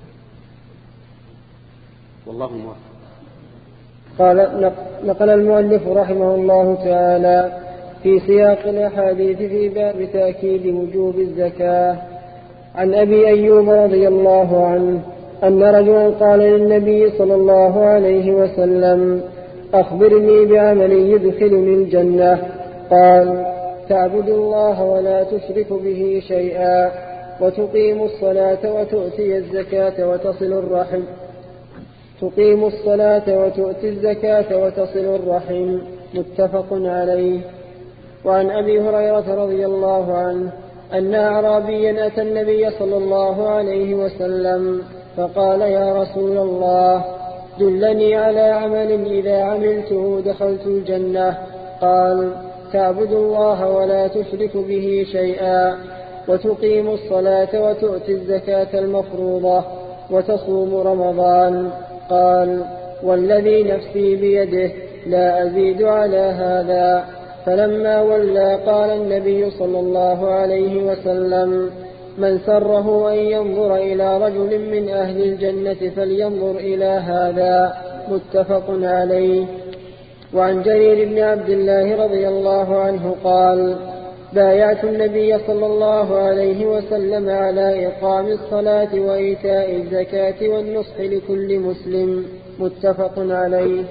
Speaker 1: والله موفق.
Speaker 2: قال نقل المؤلف رحمه الله تعالى في سياق الأحاديث في باب تأكيد وجوب الزكاة عن أبي أيوب رضي الله عنه أن رجلا قال للنبي صلى الله عليه وسلم: أخبرني بعمل يدخلني الجنة. قال: تعبد الله ولا تشرك به شيئا، وتقيم الصلاة وتؤتي الزكاة وتصل الرحم. تقيم الصلاة وتؤتي الزكاة وتصل الرحم. متفق عليه. وعن أبي هريرة رضي الله عنه أن أعرابيا أتى النبي صلى الله عليه وسلم فقال: يا رسول الله، دلني على عمل إذا عملته دخلت الجنة. قال: تعبد الله ولا تشرك به شيئا، وتقيم الصلاة وتؤتي الزكاة المفروضة، وتصوم رمضان. قال: والذي نفسي بيده لا أزيد على هذا. فلما ولى قال النبي صلى الله عليه وسلم: من سره أن ينظر إلى رجل من أهل الجنة فلينظر إلى هذا. متفق عليه. وعن جرير بن عبد الله رضي الله عنه قال: بايعت النبي صلى الله عليه وسلم على إقام الصلاة وإيتاء الزكاة والنصح لكل مسلم. متفق عليه.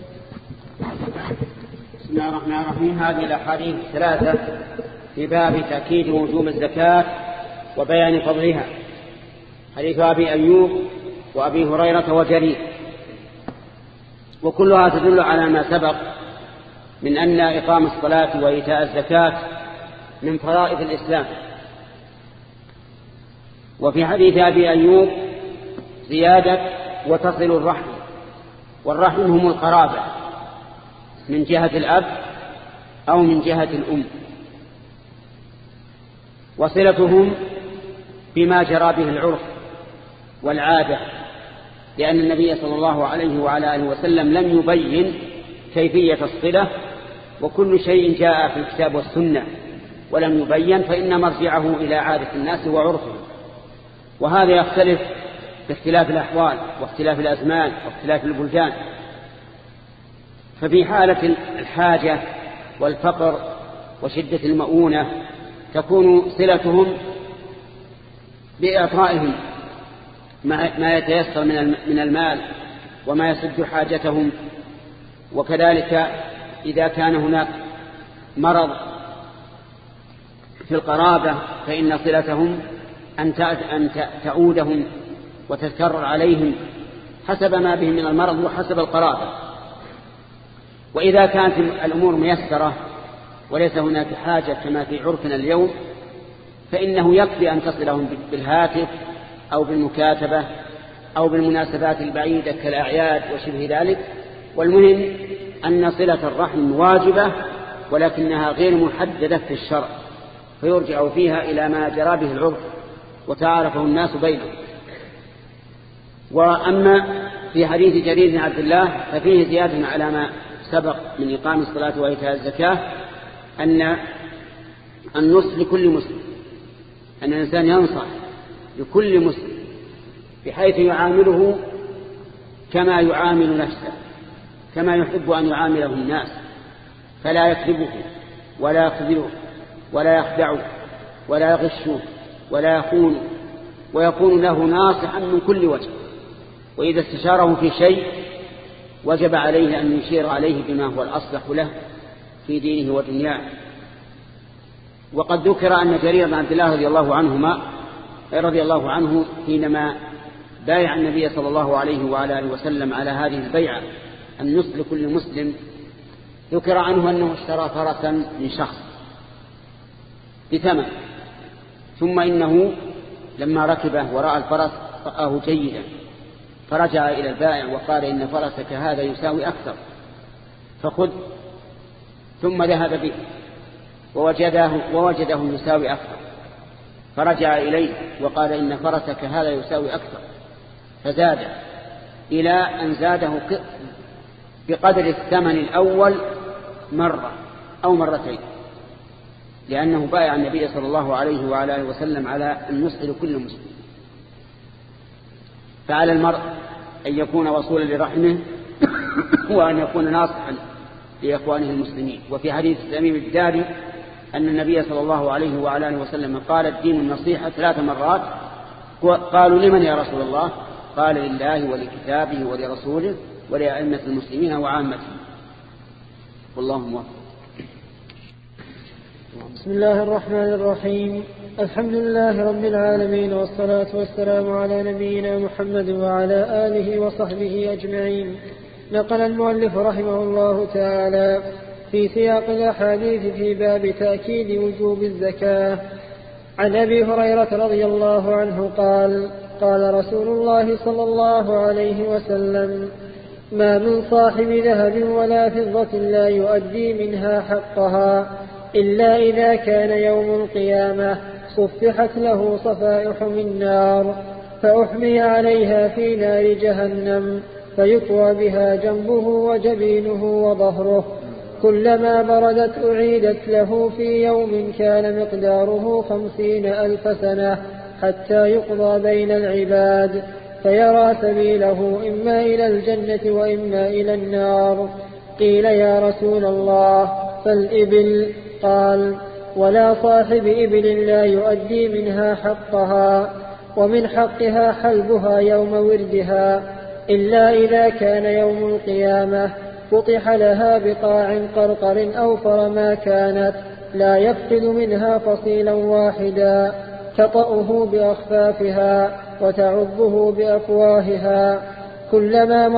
Speaker 1: بسم الله الرحمن الرحيم. هذه الأحاديث الثلاثة في باب تأكيد وجوب الزكاة وبيان فضلها. حديث أبي أيوب وأبي هريرة وجرير، وكلها تدل على ما سبق من أن إقام الصلاة وإيتاء الزكاة من فرائض الإسلام. وفي حديث أبي أيوب زيادة: وتصل الرحم. والرحم هم القرابة من جهة الأب أو من جهة الأم، وصلتهم بما جرى به العرف والعادة، لأن النبي صلى الله عليه وعلى آله وسلم لم يبين كيفية الصلة، وكل شيء جاء في الكتاب والسنة ولم يبين فإن مرجعه إلى عادة الناس وعرفهم. وهذا يختلف باختلاف الأحوال واختلاف الأزمان واختلاف البلدان. ففي حالة الحاجة والفقر وشدة المؤونة تكون صلتهم بإعطائهم ما يتيسر من المال وما يسد حاجتهم. وكذلك إذا كان هناك مرض في القرابة فإن صلتهم أن تعودهم وتتكرر عليهم حسب ما بهم من المرض وحسب القرابة. وإذا كانت الأمور ميسرة وليس هناك حاجة كما في عرفنا اليوم فإنه يكفي أن تصلهم بالهاتف أو بالمكاتبة أو بالمناسبات البعيدة كالأعياد وشبه ذلك. والمهم أن صلة الرحم واجبة ولكنها غير محددة في الشرع، فيرجع فيها إلى ما جرى به العرف وتعارفه الناس بينهم. وأما في حديث جرير بن عبد الله ففيه زيادة على ما سبق من إقام الصلاة وإيتاء الزكاة، أن النصح لكل مسلم، أن الإنسان ينصح لكل مسلم بحيث يعامله كما يعامل نفسه، كما يحب أن يعامله الناس، فلا يكذبه ولا يخذله ولا يخدعه ولا يغشه ولا يخونه، ويكون له ناصحا من كل وجه. وإذا استشاره في شيء وجب عليه أن يشير عليه بما هو الأصلح له في دينه ودنياه. وقد ذكر أن جرير بن عبد الله رضي الله عنه حينما بايع النبي صلى الله عليه وعلى آله وسلم على هذه البيعة النصح لكل مسلم، ذكر عنه أنه اشترى فرسا من شخص بثمن، ثم إنه لما ركبه ورأى الفرس رآه جيدا فرجع إلى البائع وقال: إن فرسك هذا يساوي أكثر فخذ. ثم ذهب به ووجده يساوي أكثر فرجع إليه وقال: إن فرسك هذا يساوي أكثر، فزاد إلى أن زاده بقدر الثمن الأول مرة أو مرتين، لأنه بايع النبي صلى الله عليه وعلى آله وسلم على النصح لكل مسلم. فعلى المرء أن يكون وصولا لرحمه وأن يكون ناصحا لإخوانه المسلمين. وفي حديث تميم الداري أن النبي صلى الله عليه وعلى آله وسلم قال: الدين النصيحة 3 مرات. قالوا: لمن يا رسول الله؟ قال: لله ولكتابه ولرسوله ولأئمة المسلمين وعامتهم. والله موفق.
Speaker 2: بسم الله الرحمن الرحيم. الحمد لله رب العالمين، والصلاة والسلام على نبينا محمد وعلى آله وصحبه أجمعين. نقل المؤلف رحمه الله تعالى في سياق الأحاديث في باب تأكيد وجوب الزكاة عن أبي هريرة رضي الله عنه قال: قال رسول الله صلى الله عليه وسلم: ما من صاحب ذهب ولا فضة لا يؤدي منها حقها إلا إذا كان يوم القيامة صفحت له صفائح من نار فأحمي عليها في نار جهنم فيطوى بها جنبه وجبينه وظهره. كلما بردت أعيدت له في يوم كان مقداره 50,000 سنة حتى يقضى بين العباد فيرى سبيله إما إلى الجنة وإما إلى النار. قيل يا رسول الله فالإبل؟ قال ولا صاحب إبل لا يؤدي منها حقها، ومن حقها حلبها يوم وردها، إلا إذا كان يوم القيامة فتح لها بقاع قرقر أوفر ما كانت لا يفقد منها فصيلا واحدا تطأه بأخفافها وتعبه بأفواهها. كلما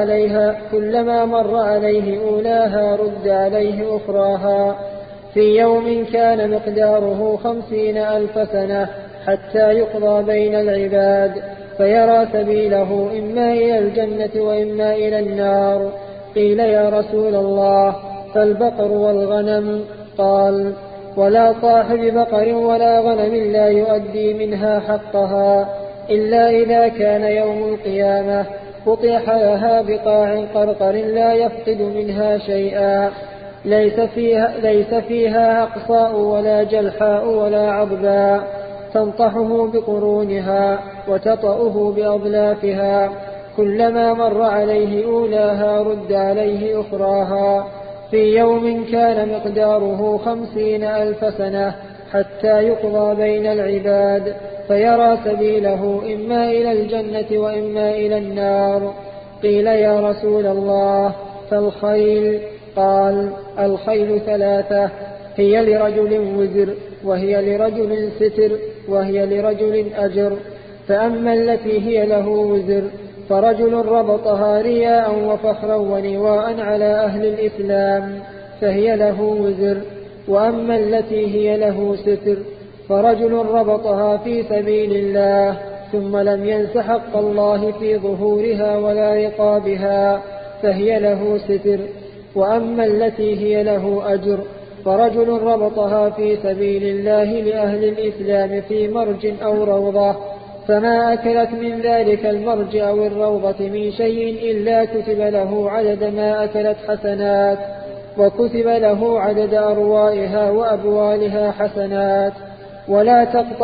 Speaker 2: مر عليه أولاها رد عليه أخراها في يوم كان مقداره 50,000 سنة حتى يقضى بين العباد فيرى سبيله إما إلى الجنة وإما إلى النار. قيل يا رسول الله فالبقر والغنم؟ قال ولا صاحب بقر ولا غنم لا يؤدي منها حقها، إلا إذا كان يوم القيامة فتح لها بقاع قرقر لا يفقد منها شيئا، ليس فيها أقصاء ولا جلحاء ولا عضباء، تنطحه بقرونها وتطأه بأضلافها. كلما مر عليه أولاها رد عليه أخراها في يوم كان مقداره 50,000 سنة حتى يقضى بين العباد فيرى سبيله إما إلى الجنة وإما إلى النار. قيل يا رسول الله فالخيل؟ قال الخيل 3، هي لرجل وزر، وهي لرجل ستر، وهي لرجل أجر. فأما التي هي له وزر فرجل ربطها رياء وفخرا ونواء على أهل الإسلام فهي له وزر. وأما التي هي له ستر فرجل ربطها في سبيل الله ثم لم ينس حق الله في ظهورها ولا رقابها فهي له ستر. وأما التي هي له أجر فرجل ربطها في سبيل الله لأهل الإسلام في مرج أو روضة فما أكلت من ذلك المرج أو الروضة من شيء إلا كتب له عدد ما أكلت حسنات، وكتب له عدد أروائها وأبوالها حسنات. ولا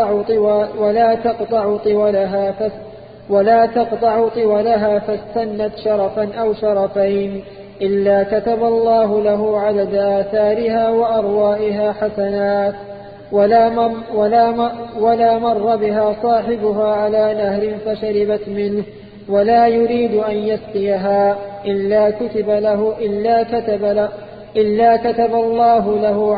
Speaker 2: تقطع طولها فاستنت شرفا أو شرفين إلا كتب الله له عدد آثارها وأروائها حسنات. ولا مر بها صاحبها على نهر فشربت منه ولا يريد أن يسقيها إلا كتب الله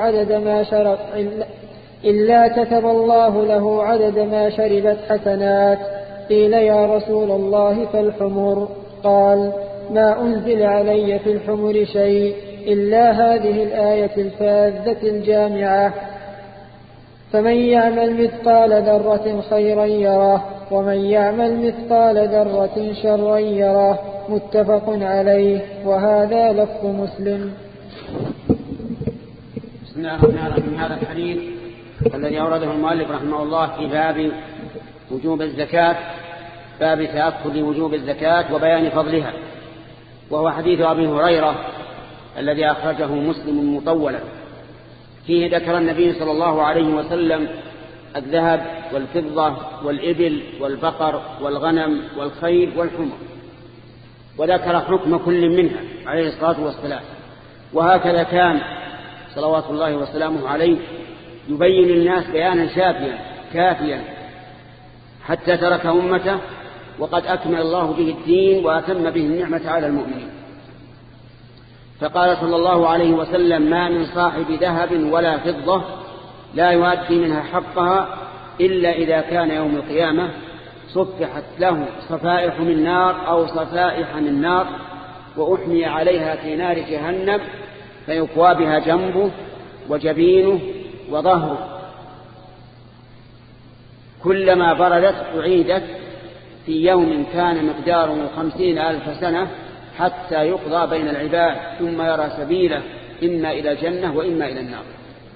Speaker 2: له عدد ما شربت حسنات. قيل يا رسول الله فالحمر؟ قال ما أنزل علي في الحمر شيء إلا هذه الآية الفاذة الجامعة: فمن يعمل مثقال ذرة خيرا يره ومن يعمل مثقال ذرة شرا يره. متفق عليه، وهذا لفظ مسلم.
Speaker 1: بسم الله الرحمن الرحيم. هذا الحديث الذي أورده المؤلف رحمه الله في باب وجوب الزكاة، باب تأكد وجوب الزكاة وبيان فضلها، وهو حديث أبي هريرة الذي أخرجه مسلم مطولا. فيه ذكر النبي صلى الله عليه وسلم الذهب والفضة والإبل والبقر والغنم والخيل والحمر، وذكر حكم كل منها عليه الصلاة والسلام. وهكذا كان صلوات الله وسلامه عليه يبين الناس بيانا كافيا حتى ترك أمته وقد أكمل الله به الدين وأتم به النعمة على المؤمنين. فقال صلى الله عليه وسلم: ما من صاحب ذهب ولا فضة لا يؤدي منها حقها إلا إذا كان يوم القيامة صفحت له صفائح من نار أو صفائح من نار وأحمي عليها في نار جهنم فيقوى بها جنبه وجبينه وظهره، كلما بردت أعيدت في يوم كان مقداره 50,000 سنة حتى يقضى بين العباد ثم يرى سبيله إما إلى الجنة وإما إلى النار.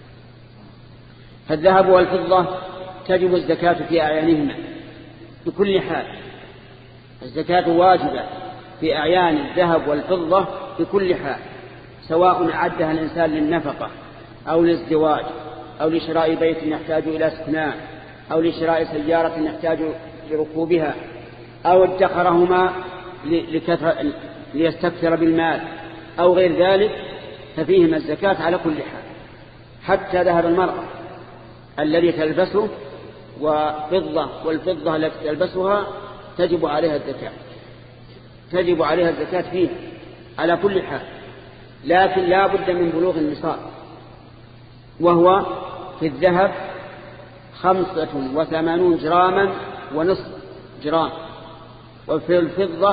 Speaker 1: فالذهب والفضة تجب الزكاة في أعيانهما بكل حال. الزكاة واجبة في أعيان الذهب والفضة بكل حال، سواء أعدها الإنسان للنفقة أو للزواج أو لشراء بيت يحتاج إلى سكنان أو لشراء سيارة يحتاج لركوبها أو ادخرهما ليستكثر بالمال أو غير ذلك، ففيهما الزكاة على كل حال. حتى ذهب المرأة الذي تلبسه والفضة التي تلبسها تجب عليها الزكاة فيه على كل حال، لكن لا بد من بلوغ النصاب، وهو في الذهب 85 جراما ونصف جرام، وفي الفضة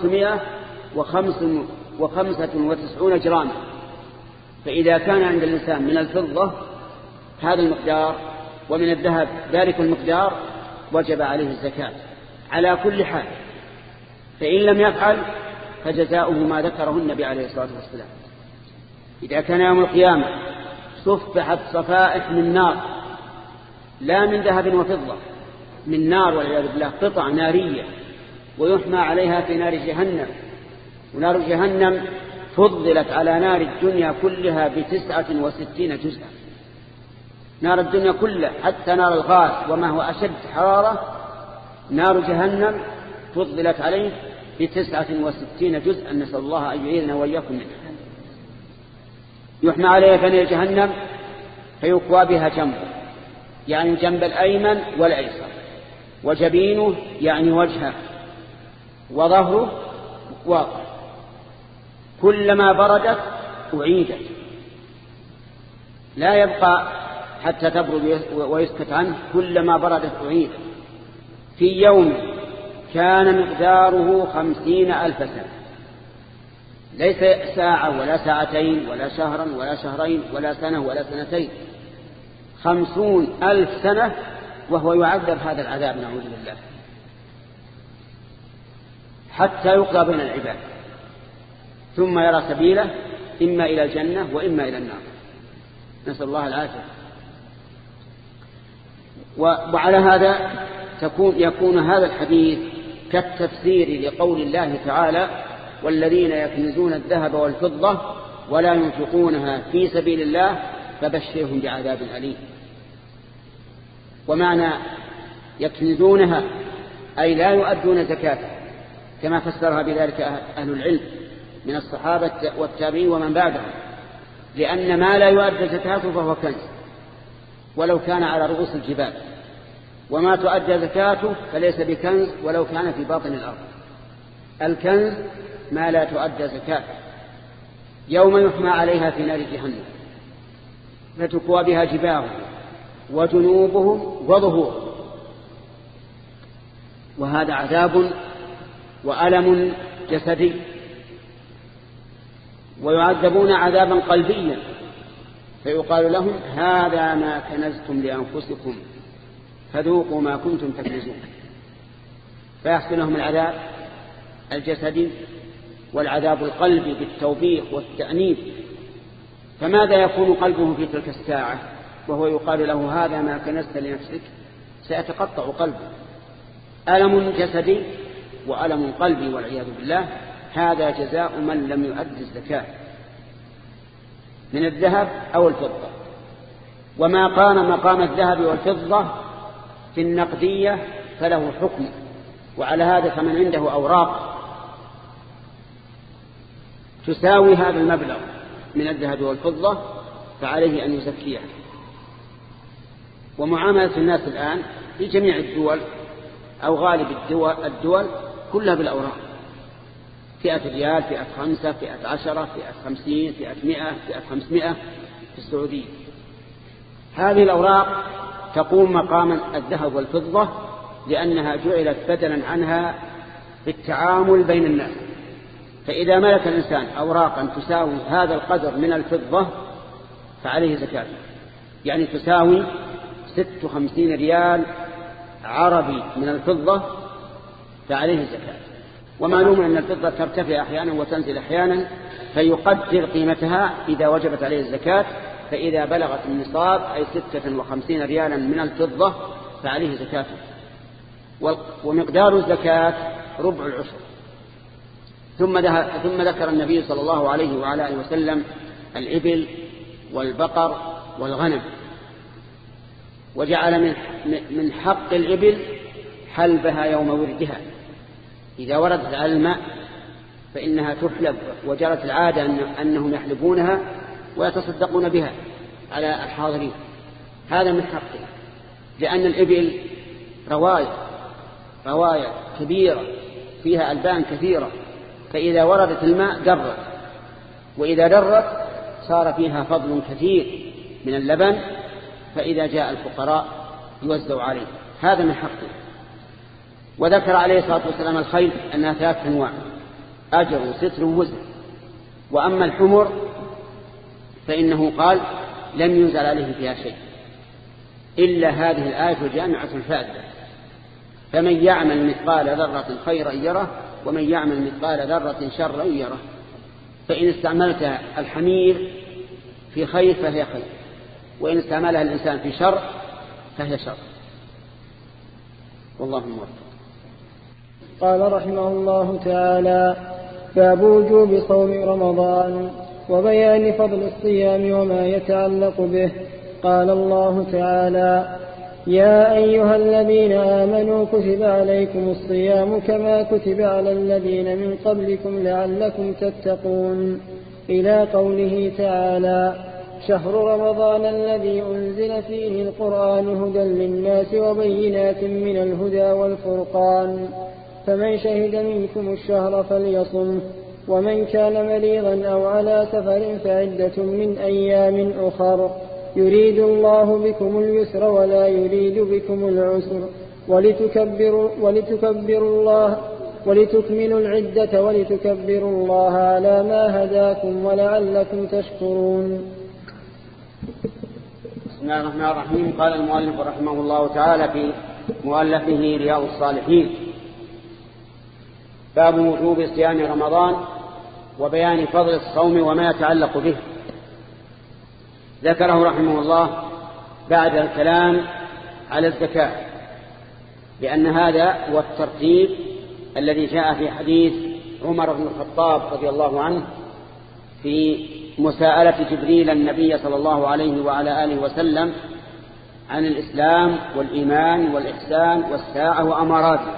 Speaker 1: 595 جراما. فإذا كان عند الإنسان من الفضة هذا المقدار ومن الذهب ذلك المقدار وجب عليه الزكاة على كل حال. فإن لم يفعل فجزاؤه ما ذكره النبي عليه الصلاة والسلام. إذا كان يوم القيامة صفحت صفائح من نار، لا من ذهب وفضة، من نار والعياذ بالله، قطع نارية، ويحمى عليها في نار جهنم، ونار جهنم فضلت على نار الدنيا كلها ب69 جزءا. نار الدنيا كلها حتى نار الغاز وما هو أشد حرارة، نار جهنم فضلت عليه ب69 جزءا، نسأل الله أن يعيذنا وإياكم منها. يحمى عليها في نار جهنم فيكوى بها جنبه، يعني الجنب الأيمن والأيسر، وجبينه يعني وجهه، وظهره واقع. كلما بردت أعيدت، لا يبقى حتى تبرد ويسكت عنه، كلما بردت أعيدت. في يوم كان مقداره 50,000 سنة، ليس ساعة ولا ساعتين ولا شهرا ولا شهرين ولا سنة ولا سنتين، 50,000 سنة وهو يعذب هذا العذاب، نعوذ بالله، حتى يقضى بين العباد، ثم يرى سبيله إما إلى الجنة وإما إلى النار، نسأل الله العافية. وعلى هذا يكون هذا الحديث كالتفسير لقول الله تعالى: والذين يكنزون الذهب والفضة ولا ينفقونها في سبيل الله فبشرهم بعذاب أليم. ومعنى يكنزونها أي لا يؤدون زكاة، كما فسرها بذلك أهل العلم من الصحابة والتابعين ومن بعدهم، لأن ما لا يؤدى زكاته فهو كنز ولو كان على رؤوس الجبال، وما تؤدى زكاته فليس بكنز ولو كان في باطن الأرض. الكنز ما لا تؤدى زكاة. يوم يحمى عليها في نار جهنم فتكوى بها جباههم وجنوبهم وظهورهم، وهذا عذاب وألم جسدي. ويعذبون عذابا قلبيا، فيقال لهم: هذا ما كنزتم لأنفسكم فذوقوا ما كنتم تكنزون. فيحصل لهم العذاب الجسدي والعذاب القلبي بالتوبيخ والتأنيب. فماذا يكون قلبه في تلك الساعة وهو يقال له: هذا ما كنزت لنفسك؟ سيتقطع قلبه، ألم جسدي وألم قلبي والعياذ بالله. هذا جزاء من لم يؤد الزكاة من الذهب أو الفضة. وما قام مقام الذهب والفضة في النقدية فله حكم. وعلى هذا فمن عنده أوراق تساوي هذا المبلغ من الذهب والفضة فعليه أن يزكيها. ومعاملة الناس الآن في جميع الدول أو غالب الدول كلها بالأوراق، 100 ريال، 100 5، 100 10، 100 50، 100 100، 100 500 في السعودية. هذه الأوراق تقوم مقام الذهب والفضة لأنها جعلت بدلا عنها في التعامل بين الناس. فإذا ملك الإنسان أوراقا تساوي هذا القدر من الفضة فعليه زكاة، يعني تساوي 56 ريال عربي من الفضة فعليه زكاة. ومعلوم أن الفضة ترتفع أحيانا وتنزل أحيانا، فيقدر قيمتها إذا وجبت عليه الزكاة. فإذا بلغت النصاب أي 56 ريالا من الفضة فعليه زكاة. ومقدار الزكاة ربع العشر، ثم ذكر النبي صلى الله عليه وعلى آله وسلم الإبل والبقر والغنم، وجعل من حق الإبل حلبها يوم وردها، إذا وردت على الماء فإنها تحلب، وجرت العادة أنهم يحلبونها ويتصدقون بها على الحاضرين. هذا من حقه، لأن الإبل رواية كبيرة فيها ألبان كثيرة، فإذا وردت الماء درت، وإذا درت صار فيها فضل كثير من اللبن، فإذا جاء الفقراء يوزع عليه. هذا من حقه. وذكر عليه الصلاة والسلام الخيل أنها 3 أنواع: أجر وستر ووزر. وأما الحمر فإنه قال لم ينزل عليه فيها شيء إلا هذه الآية الجامعة الفائدة: فمن يعمل مثقال ذرة خيرا يره ومن يعمل مثقال ذرة شرا يره. فإن استعملت الحمير في خير فهي خير، وإن استعملها الإنسان في شر فهي شر. والله موفق.
Speaker 2: قال رحمه الله تعالى: باب وجوب صوم رمضان وبيان فضل الصيام وما يتعلق به. قال الله تعالى: يا أيها الذين آمنوا كتب عليكم الصيام كما كتب على الذين من قبلكم لعلكم تتقون، إلى قوله تعالى: شهر رمضان الذي أنزل فيه القرآن هدى للناس وبينات من الهدى والفرقان، فمن شهد منكم الشهر فليصمه، ومن كان مريضا أو على سفر فعدة من أيام أخر، يريد الله بكم اليسر ولا يريد بكم العسر، ولتكملوا العدة ولتكبروا الله على ما هداكم ولعلكم تشكرون.
Speaker 1: بسم الله الرحمن الرحيم. قال المؤلف رحمه الله تعالى في مؤلفه رياض الصالحين: باب وجوب صيام رمضان وبيان فضل الصوم وما يتعلق به. ذكره رحمه الله بعد الكلام على الزكاة، لأن هذا هو الترتيب الذي جاء في حديث عمر بن الخطاب رضي الله عنه في مساءلة جبريل النبي صلى الله عليه وعلى آله وسلم عن الإسلام والإيمان والإحسان والساعة وأماراته.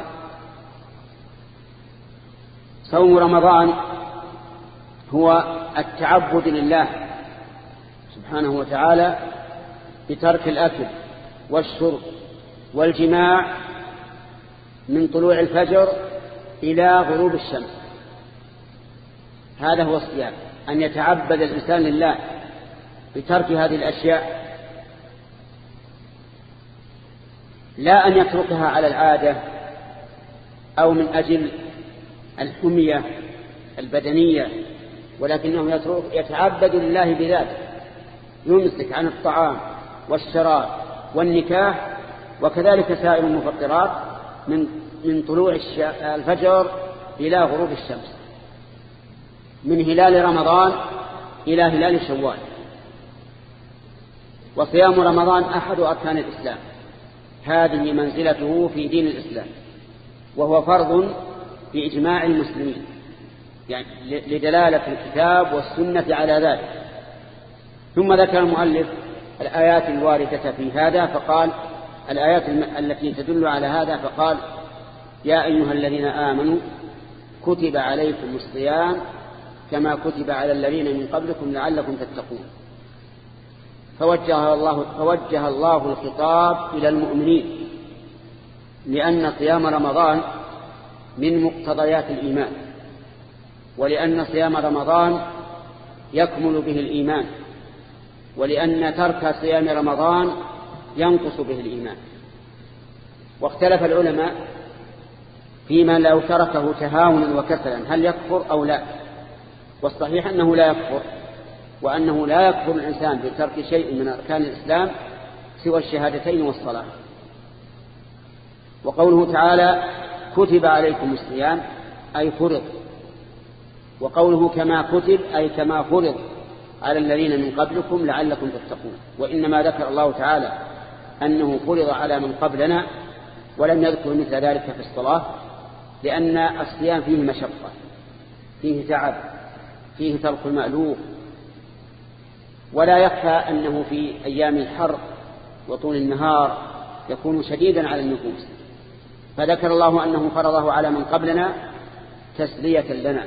Speaker 1: صوم رمضان هو التعبد لله سبحانه وتعالى بترك الأكل والشرب والجماع من طلوع الفجر إلى غروب الشمس. هذا هو الصيام، أن يتعبد الإنسان لله بترك هذه الأشياء، لا أن يتركها على العادة أو من أجل الحمية البدنية، ولكنه يتعبد لله بذلك، يمسك عن الطعام والشراب والنكاح وكذلك سائر المفطرات من طلوع الفجر إلى غروب الشمس، من هلال رمضان إلى هلال شوال. وصيام رمضان أحد أركان الإسلام، هذه منزلته في دين الإسلام، وهو فرض بإجماع المسلمين، يعني لدلالة الكتاب والسنة على ذلك. ثم ذكر المؤلف الآيات الواردة في هذا، فقال الآيات التي تدل على هذا، فقال: يا أيها الذين آمنوا كتب عليكم الصيام كما كتب على الذين من قبلكم لعلكم تتقون. فوجه الله الخطاب إلى المؤمنين، لأن صيام رمضان من مقتضيات الإيمان، ولأن صيام رمضان يكمل به الإيمان، ولأن ترك صيام رمضان ينقص به الإيمان. واختلف العلماء فيما لو تركه تهاونا وكسلا هل يكفر أو لا، والصحيح أنه لا يكفر، وأنه لا يكفر الإنسان بترك شيء من أركان الإسلام سوى الشهادتين والصلاة. وقوله تعالى: كتب عليكم الصيام أي فرض، وقوله كما كتب أي كما فرض على الذين من قبلكم لعلكم تتقون. وإنما ذكر الله تعالى أنه فرض على من قبلنا ولم يذكر مثل ذلك في الصلاة، لأن الصيام فيه مشقة، فيه تعب، فيه ترك المألوف. ولا يخفى أنه في أيام الحر وطول النهار يكون شديدا على النفوس، فذكر الله أنه فرضه على من قبلنا تسلية لنا،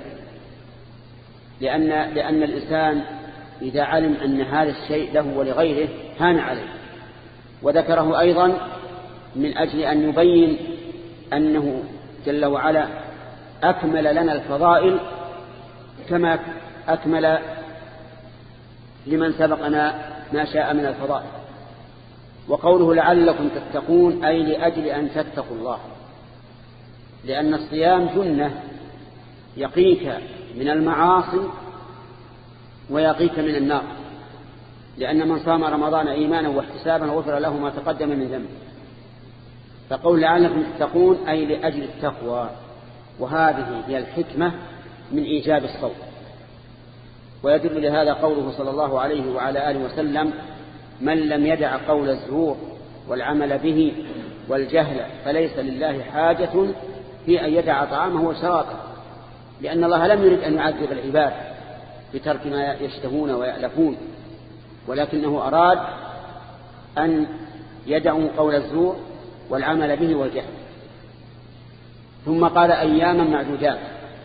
Speaker 1: لأن الإنسان إذا علم أن هذا الشيء له ولغيره هان عليه. وذكره أيضا من أجل أن يبين أنه جل وعلا أكمل لنا الفضائل كما أكمل لمن سبقنا ما شاء من الفضائل. وقوله لعلكم تتقون أي لأجل أن تتقوا الله، لأن الصيام جنة يقيك من المعاصي ويقيك من النار، لأن من صام رمضان إيمانا واحتسابا غفر له ما تقدم من ذنبه. فقول لعلكم تتقون أي لأجل التقوى، وهذه هي الحكمة من إيجاب الصوم. ويدل لهذا قوله صلى الله عليه وعلى آله وسلم: من لم يدع قول الزور والعمل به والجهل فليس لله حاجة في أن يدع طعامه وشرابه. لأن الله لم يرد أن يعذب العباد بترك ما يشتهون ويألفون، ولكنه أراد أن يدعوا قول الزور والعمل به والجهل. ثم قال أياما معدودات،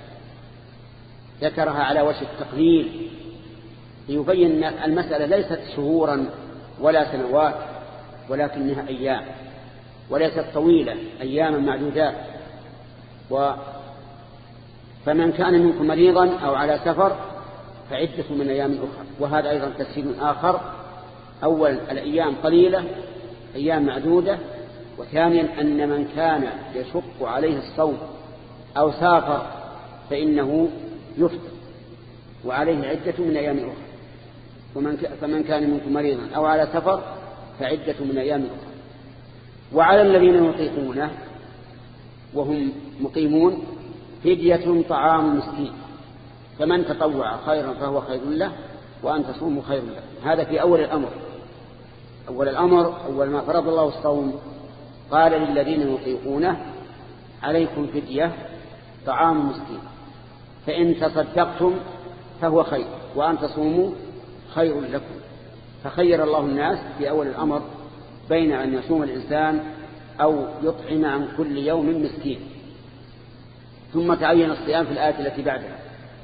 Speaker 1: ذكرها على وجه التقليل ليبين أن المسألة ليست شهورا ولا سنوات، ولكنها أيام، وليست طويلة، أياما معدودات. فمن كان منكم مريضا أو على سفر فعدة من أيام أخرى. وهذا أيضا تفسير آخر: أول الأيام قليلة، أيام معدودة. وثانيا أن من كان يشق عليه الصوم أو سافر فإنه يفطر وعليه عدة من أيام أخرى. فمن كان منكم مريضا أو على سفر فعدة من أيام أخرى. وعلى الذين يطيقونه وهم مقيمون فدية طعام مسكين، فمن تطوع خيرا فهو خير له وأن تصوموا خير له. هذا في أول الأمر. أول ما فرض الله الصوم قال للذين يطيقونه: عليكم فدية طعام مسكين، فإن تصدقتم فهو خير وأن تصوموا خير لكم. فخير الله الناس في أول الأمر بين أن يصوم الإنسان أو يطعم عن كل يوم مسكين. ثم تعين الصيام في الآية التي بعدها: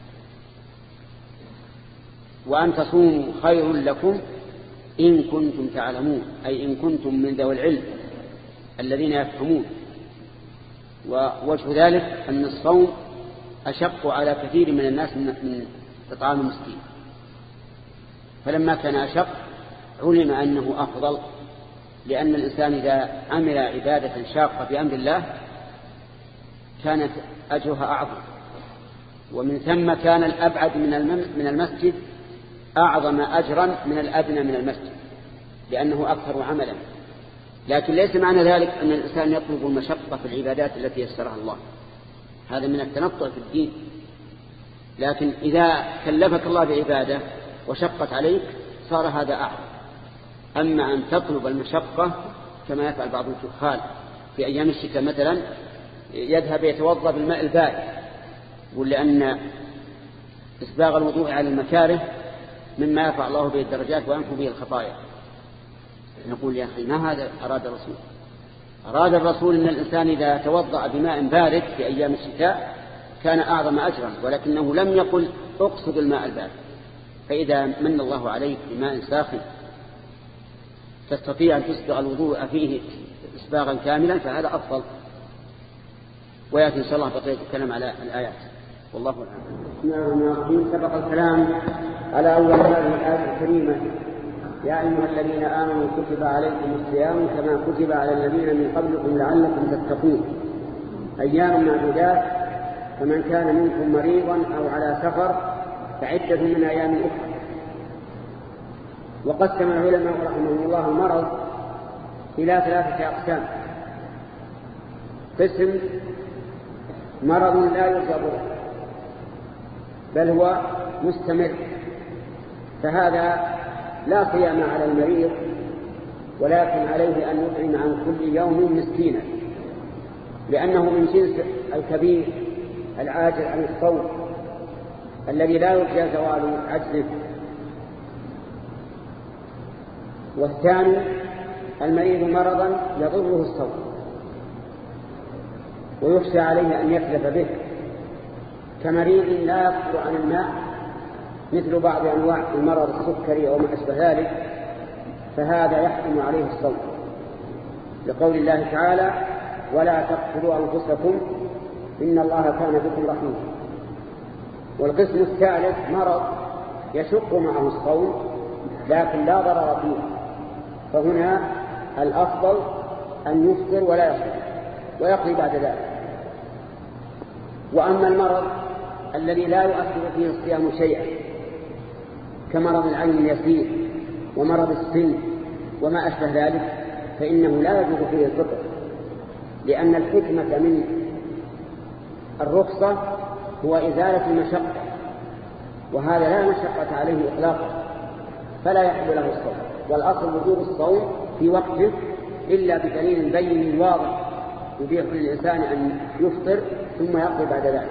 Speaker 1: وأن تصوموا خير لكم إن كنتم تعلمون، أي إن كنتم من ذوي العلم الذين يفهمون. ووجه ذلك أن الصوم أشق على كثير من الناس من إطعام المسكين، فلما كان أشق علم أنه أفضل، لأن الإنسان إذا عمل عبادة شاقة بأمر الله كانت أجرها أعظم، ومن ثم كان الأبعد من المسجد أعظم أجرا من الأدنى من المسجد، لأنه أكثر عملا. لكن ليس معنى ذلك أن الإنسان يطلب المشقة في العبادات التي يسرها الله، هذا من التنطع في الدين. لكن إذا كلفك الله بعبادة وشقت عليك صار هذا أعظم. أما أن تطلب المشقة كما يفعل بعض الجهال في أيام الشتاء مثلا، يذهب يتوضأ بالماء البارد، يقول لأن إسباغ الوضوء على المكاره مما يرفع الله به الدرجات وينفو به الخطايا. نقول يا أخي ما هذا أراد الرسول؟ أراد الرسول أن الإنسان إذا توضأ بماء بارد في أيام الشتاء كان أعظم أجرا، ولكنه لم يقل اقصد الماء البارد. فإذا من الله عليك بماء ساخن تستطيع أن تسبغ الوضوء فيه إسباغا كاملا فهذا أفضل. ويأتي إن شاء الله بقية الكلام على الآيات، والله أعلم. سبق الكلام على أول هذه الآية الكريمة: يا أيها الذين آمنوا كتب عليكم الصيام كما كتب على الذين من قبلكم لعلكم تتقون أيام معدودات، فمن كان منكم مريضا أو على سفر فعدة من أيام أخرى. وقسم العلماء رحمهم الله المرض إلى 3 أقسام: قسم مرض لا يصاب بل هو مستمر، فهذا لا صيام على المريض، ولكن عليه أن يطعم عن كل يوم مسكينا، لأنه من جنس الكبير العاجز عن الصوم الذي لا يرجى زوال عجزه. والثاني المريض مرضا يضره الصوم ويخشى عليه أن يكلف به، كمريض لا يقدر عن الماء مثل بعض أنواع المرض السكري أو ما أشبه ذلك، فهذا يحكم عليه الصوم لقول الله تعالى: ولا تقتلوا أنفسكم إن الله كان بكم رحيما. والقسم الثالث مرض يشق معه الصوم لكن لا ضرر فيه، فهنا الأفضل أن يفطر ولا يصوم ويقضي بعد ذلك. وأما المرض الذي لا يؤثر فيه الصيام شيئا كمرض العين اليسير ومرض السن وما أشبه ذلك فإنه لا يجوز فيه الفطر، لأن الحكمة من الرخصة هو إزالة المشقة، وهذا لا مشقة عليه إطلاقا فلا يحل له الصوم. والأصل وجوب الصوم في وقته إلا بدليل بين واضح يبيح للإنسان أن يفطر ثم يقضي بعد ذلك.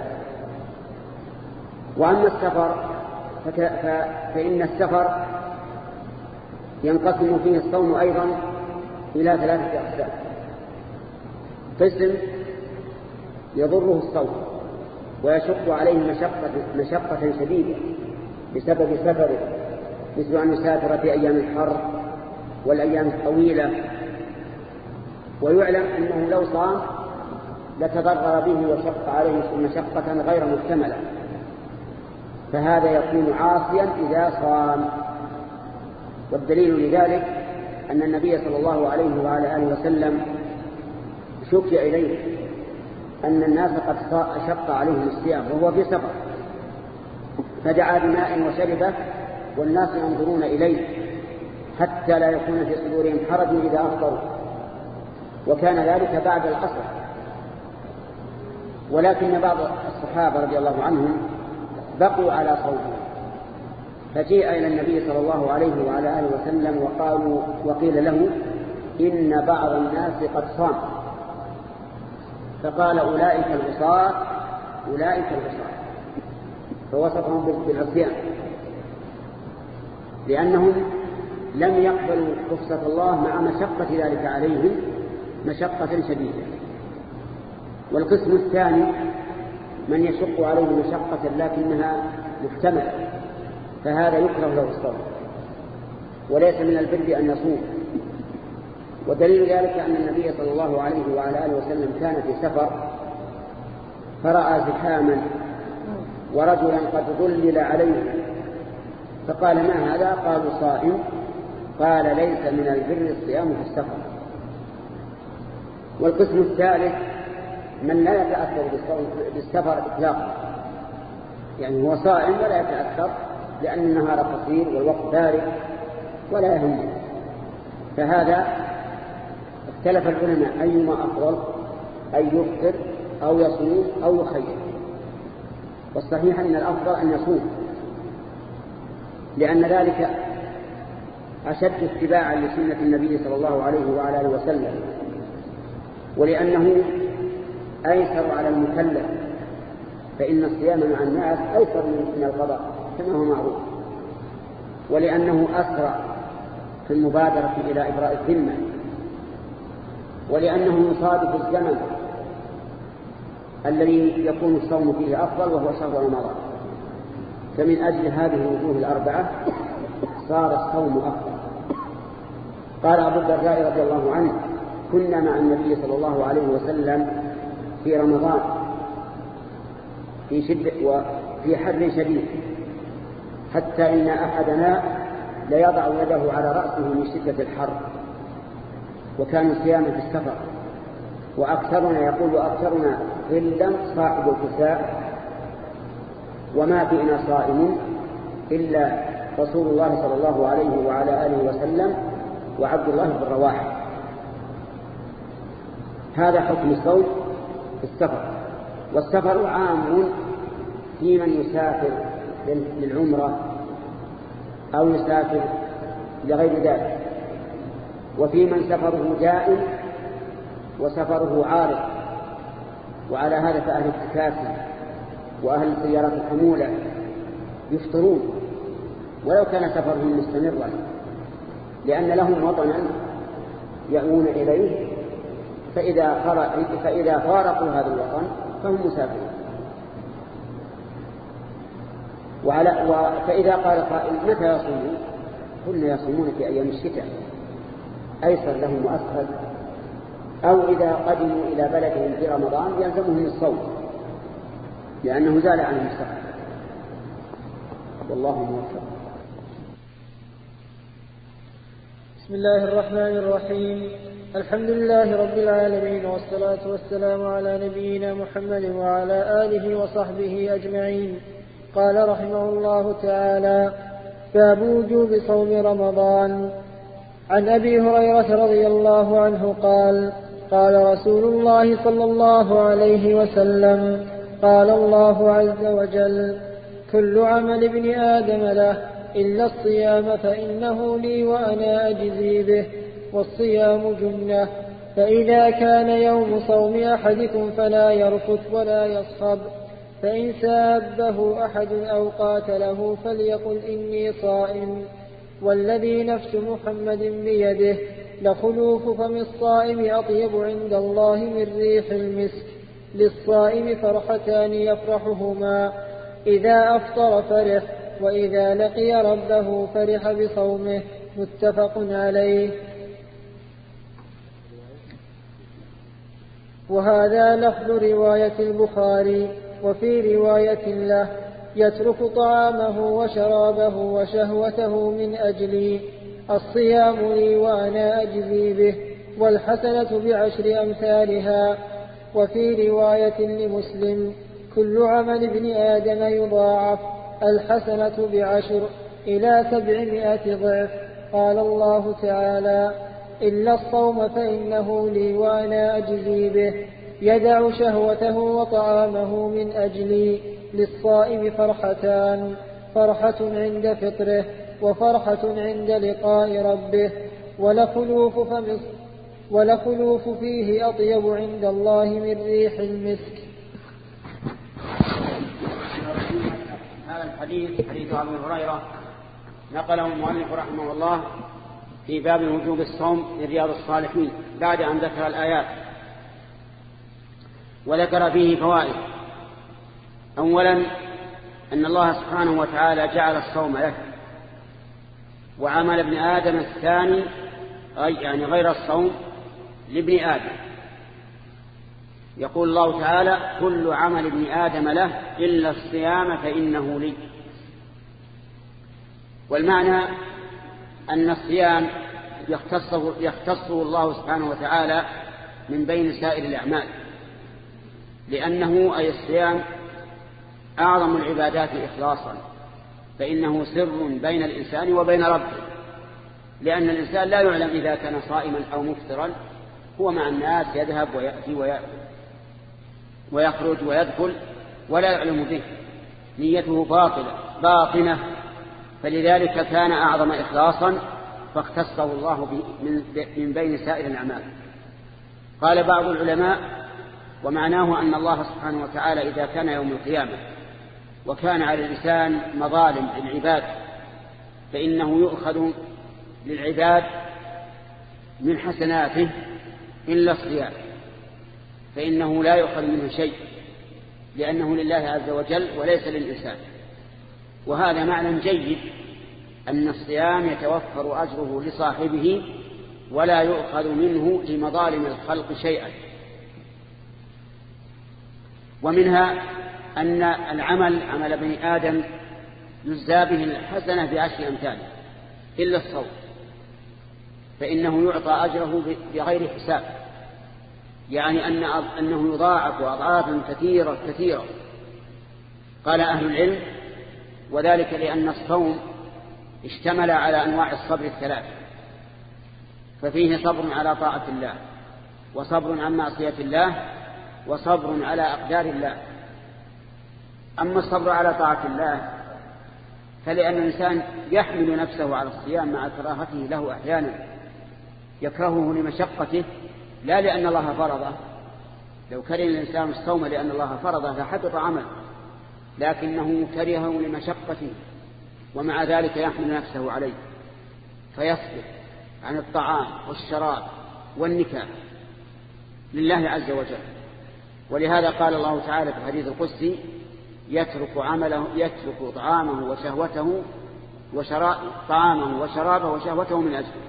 Speaker 1: وأما السفر فإن السفر ينقسم فيه الصوم أيضا إلى 3 أقسام: قسم يضره الصوم ويشق عليه مشقة شديدة بسبب سفره، مثل أن يسافر في أيام الحر والأيام الطويلة، ويعلم أنه لو صام لتضرر به وشق عليه مشقة غير محتملة، فهذا يكون عاصيا إذا صام. والدليل لذلك أن النبي صلى الله عليه وعلى آله وسلم شكي إليه أن الناس قد شق عليهم الصيام وهو في سفر، فدعا بماء وشربه والناس ينظرون إليه حتى لا يكون في صدورهم حرج إذا أفطروا، وكان ذلك بعد العصر. ولكن بعض الصحابة رضي الله عنهم بقوا على صومهم، فجيء إلى النبي صلى الله عليه وعلى آله وسلم وقيل له إن بعض الناس قد صام، فقال أولئك العصاة أولئك العصاة، فوصفهم بالعصيان لأنهم لم يقبلوا رخصة الله مع مشقة ذلك عليهم مشقة شديدة. والقسم الثاني من يشق عليه مشقة لكنها محتملة، فهذا يكره له الصوم وليس من البر أن يصوم. ودليل ذلك أن النبي صلى الله عليه وعلى آله وسلم كان في سفر فرأى زحاما ورجلا قد ظلل عليه فقال: ما هذا؟ قالوا: صائم. قال: ليس من البر الصيام في السفر. والقسم الثالث من لا يتأثر بالسفر إطلاقا، يعني هو صائم ولا يتأثر لأن النهار قصير والوقت بارد ولا يهمه، فهذا اختلف العلماء أيما أفضل، أن يفطر أو يصوم أو يخير. والصحيح أن الأفضل أن يصوم، لأن ذلك أشد اتباعا لسنة النبي صلى الله عليه وعلى آله وسلم، ولأنه أيسر على المكلف، فإن الصيام مع الناس أيسر من القضاء كما هو معروف، ولأنه أسرع في المبادرة إلى إبراء الذمة، ولأنه يصادف الزمن الذي يكون الصوم فيه أفضل وهو شهر رمضان. فمن أجل هذه الوجوه الأربعة صار الصوم أفضل. قال أبو الدرداء رضي الله عنه: كنا مع النبي صلى الله عليه وسلم في رمضان في شدة وفي حر شديد، حتى إن أحدنا ليضع يده على رأسه من شدة الحر، وكان صياما في السفر. وأكثرنا يقول أكثرنا ظلا صاحب الكساء، وما فينا صائم إلا رسول الله صلى الله عليه وعلى آله وسلم وعبد الله بن رواحة. هذا حكم الصوم في السفر. والسفر عام في من يسافر للعمرة أو يسافر لغير ذلك، وفي من سفره دائم وسفره عارض. وعلى هذا فأهل التكاسي وأهل السيارات الحمولة يفطرون ولو كان سفرهم مستمرا، لأن لهم وطنا يأوون إليه، فإذا فارقوا هذا الوطن فهم مسافرون. فإذا قال قائل متى يصومون؟ قلنا يصومون في أيام الشتاء، أيسر لهم وأسهل، أو إذا قدموا إلى بلدهم في رمضان يلزمهم الصوم لأنه زال عنهم السفر. والله موفق.
Speaker 2: بسم الله الرحمن الرحيم. الحمد لله رب العالمين، والصلاة والسلام على نبينا محمد وعلى آله وصحبه أجمعين. قال رحمه الله تعالى: باب وجوب صوم رمضان. عن أبي هريرة رضي الله عنه قال: قال رسول الله صلى الله عليه وسلم: قال الله عز وجل: كل عمل ابن آدم له إلا الصيام فإنه لي وأنا أجزي به، والصيام جنة، فإذا كان يوم صوم أحدكم فلا يرفث ولا يصخب، فإن سابه أحد أو قاتله فليقل إني صائم، والذي نفس محمد بيده لخلوف فم الصائم أطيب عند الله من ريح المسك. للصائم فرحتان يفرحهما: إذا أفطر فرح، وإذا لقي ربه فرح بصومه. متفق عليه. وهذا لفظ رواية البخاري. وفي رواية له: يترك طعامه وشرابه وشهوته من أجلي، الصيام لي وأنا أجزي به، والحسنة بعشر أمثالها. وفي رواية لمسلم: كل عمل ابن آدم يضاعف، الحسنة بعشر إلى 700 ضعف. قال الله تعالى: إلا الصوم فإنه لي وأنا أجزي به، يدع شهوته وطعامه من أجلي. للصائم فرحتان: فرحة عند فطره، وفرحة عند لقاء ربه، ولخلوف فيه أطيب عند الله من ريح المسك.
Speaker 1: هذا الحديث حديث أبي هريرة نقله المؤلف رحمه الله في باب وجوب الصوم من رياض الصالحين، بعد أن ذكر الآيات وذكر فيه فوائد. أولا أن الله سبحانه وتعالى جعل الصوم له، وعمل ابن آدم الثاني يعني غير الصوم لابن آدم. يقول الله تعالى: كل عمل ابن آدم له إلا الصيام فإنه لي. والمعنى أن الصيام يختصه الله سبحانه وتعالى من بين سائر الأعمال، لأنه أي الصيام أعظم العبادات إخلاصا، فإنه سر بين الإنسان وبين ربه، لأن الإنسان لا يعلم إذا كان صائما أو مفطرا، هو مع الناس يذهب ويأتي ويخرج ويدخل ولا يعلم به، نيته باطنة، فلذلك كان أعظم إخلاصا فاختصه الله من بين سائر الأعمال. قال بعض العلماء: ومعناه أن الله سبحانه وتعالى إذا كان يوم القيامة وكان على الإنسان مظالم للعباد، فإنه يؤخذ للعباد من حسناته إلا الصيام، فإنه لا يؤخذ منه شيء، لأنه لله عز وجل وليس للإنسان. وهذا معنى جيد، أن الصيام يتوفر أجره لصاحبه ولا يؤخذ منه لمظالم الخلق شيئا. ومنها أن العمل عمل بني آدم يجزى به الحسنة ب10 أمثاله إلا الصوم، فإنه يعطى أجره بغير حساب، يعني أنه يضاعف أضعافا كثيرة. قال أهل العلم: وذلك لأن الصوم اشتمل على أنواع الصبر الثلاث، ففيه صبر على طاعة الله، وصبر عن معصية الله، وصبر على أقدار الله. أما الصبر على طاعة الله فلأن الإنسان يحمل نفسه على الصيام مع كراهته له أحيانا، يكرهه لمشقته لا لأن الله فرضه. لو كره الإنسان الصوم لأن الله فرضه لحبط عمله، لكنه كرهه لمشقته، ومع ذلك يحمل نفسه عليه فيصبر عن الطعام والشراب والنكاح لله عز وجل. ولهذا قال الله تعالى في الحديث القدسي: يترك طعامه وشهوته طعامه وشرابه وشهوته من أجله.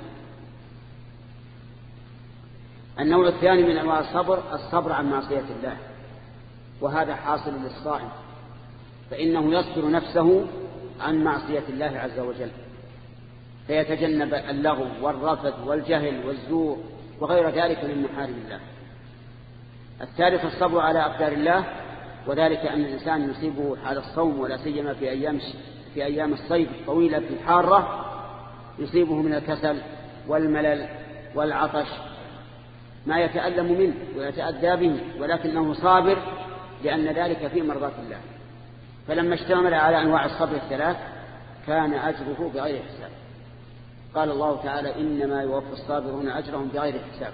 Speaker 1: النوع الثاني من أنواع الصبر عن معصية الله، وهذا حاصل للصائم، فإنه يصبر نفسه عن معصية الله عز وجل، فيتجنب اللغو والرفث والجهل والزور وغير ذلك من محارم الله. الثالث الصبر على أقدار الله، وذلك أن الإنسان يصيبه حال الصوم، ولا سيما في أيام الصيف الطويلة الحارة، يصيبه من الكسل والملل والعطش ما يتألم منه ويتأذى به، ولكنه صابر لأن ذلك في مرضاة الله. فلما اشتمل على أنواع الصبر الثلاث كان أجره بغير حساب. قال الله تعالى: إنما يوفى الصابرون أجرهم بغير حساب.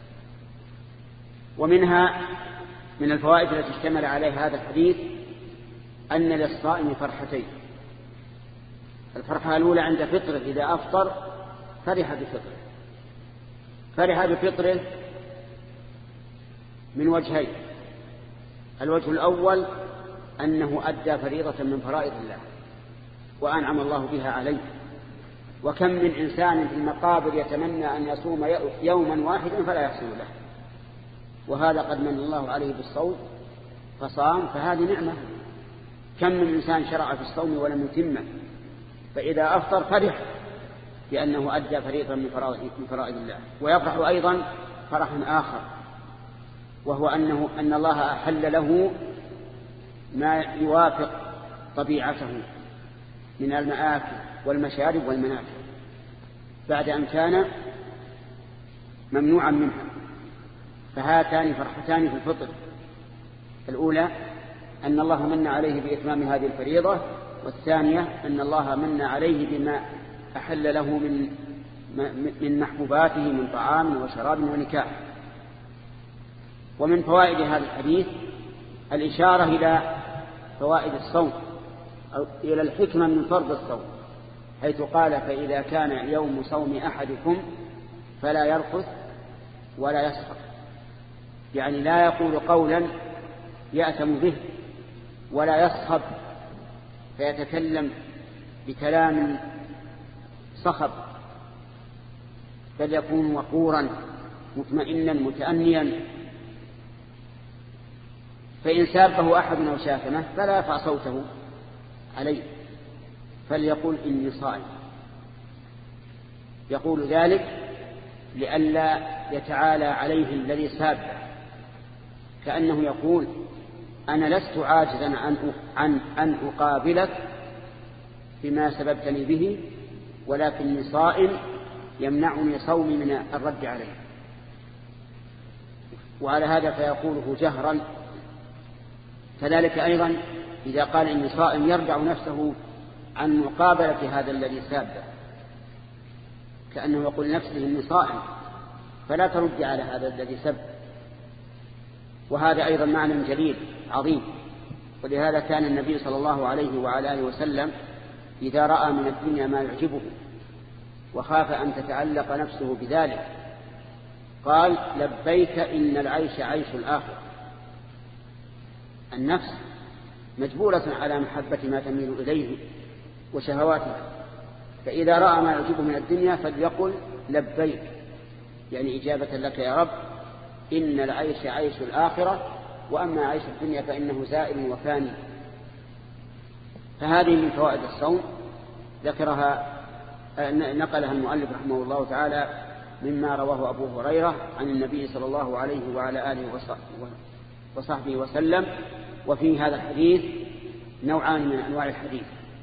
Speaker 1: ومنها من الفوائد التي اشتمل عليها هذا الحديث أن للصائم فرحتين: الفرحة الأولى عند فطره، إذا أفطر فرح بفطره من وجهين: الوجه الأول أنه أدى فريضة من فرائض الله وأنعم الله بها عليه. وكم من إنسان في المقابر يتمنى أن يصوم يوما واحدا فلا يحصل له، وهذا قد من الله عليه بالصوم فصام، فهذه نعمة. كم من إنسان شرع في الصوم ولم يتمه، فإذا أفطر فرح لأنه أدى فريضة من فرائض الله. ويفرح أيضا فرح آخر، وهو أن الله أحل له ما يوافق طبيعته من المآكل والمشارب والمنافع بعد أن كان ممنوعا منها. فهاتان فرحتان في الفطر: الأولى أن الله من عليه بإتمام هذه الفريضة، والثانية أن الله من عليه بما أحل له من محبوباته من طعام وشراب ونكاح. ومن فوائد هذا الحديث الإشارة إلى فوائد الصوم أو إلى الحكمة من فرض الصوم، حيث قال: فإذا كان يوم صوم أحدكم فلا يرفث ولا يسخط، يعني لا يقول قولا يأتم به ولا يصخب فيتكلم بكلام صخب، بل يكون وقورا مطمئنا متأنيا. فإن سابه أحد أو شاتمه فلا يرفع صوته عليه، فليقول: إني صائم. يقول ذلك لئلا يتعالى عليه الذي سابه، كأنه يقول: أنا لست عاجزا عن أن أقابلك بما سببتني به، ولكني صائم يمنعني صومي من الرد عليه. وعلى هذا فيقوله جهرا. كذلك أيضا إذا قال إني صائم يرجع نفسه عن مقابلة هذا الذي سابه، كأنه يقول نفسه إني صائم فلا ترد على هذا الذي سب. وهذا أيضا معنى جليل عظيم. ولهذا كان النبي صلى الله عليه وعلى آله وسلم إذا رأى من الدنيا ما يعجبه وخاف أن تتعلق نفسه بذلك قال: لبيك إن العيش عيش الآخرة. النفس مجبولة على محبة ما تميل إليه وشهواتها، فإذا رأى ما يعجبه من الدنيا فليقل: لبيك، يعني إجابة لك يا رب، إن العيش عيش الآخرة، وأما عيش الدنيا فإنه زائل وفاني. فهذه من فوائد الصوم نقلها المؤلف رحمه الله تعالى مما رواه أبو هريرة عن النبي صلى الله عليه وعلى آله وصحبه وسلم. وفي هذا الحديث نوعان من أنواع الحديث: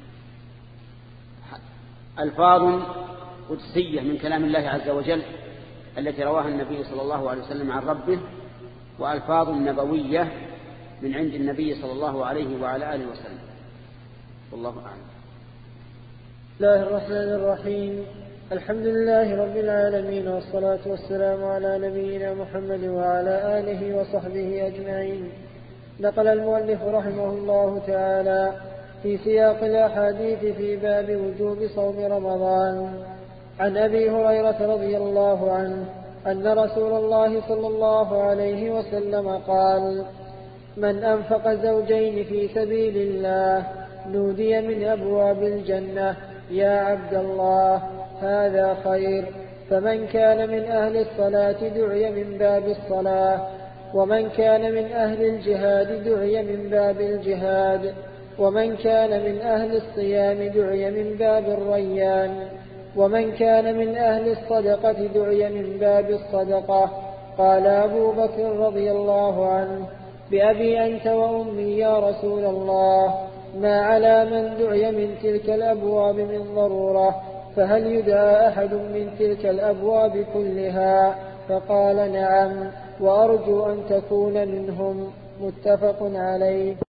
Speaker 1: ألفاظ قدسية من كلام الله عز وجل التي رواها النبي صلى الله عليه وسلم عن ربه، وألفاظ نبوية من عند النبي صلى الله عليه وعلى آله وسلم. والله أعلم.
Speaker 2: بسم الله الرحمن الرحيم. الحمد لله رب العالمين، والصلاة والسلام على نبينا محمد وعلى آله وصحبه أجمعين. نقل المؤلف رحمه الله تعالى في سياق الأحاديث في باب وجوب صوم رمضان عن أبي هريرة رضي الله عنه أن رسول الله صلى الله عليه وسلم قال: من أنفق زوجين في سبيل الله نودي من أبواب الجنة: يا عبد الله هذا خير. فمن كان من أهل الصلاة دعي من باب الصلاة، ومن كان من أهل الجهاد دعي من باب الجهاد، ومن كان من أهل الصيام دعي من باب الريان، ومن كان من أهل الصدقة دعي من باب الصدقة. قال أبو بكر رضي الله عنه: بأبي أنت وأمي يا رسول الله، ما على من دعي من تلك الأبواب من ضرورة، فهل يدعى أحد من تلك الأبواب كلها؟ فقال: نعم، وأرجو أن تكون منهم. متفق عليه.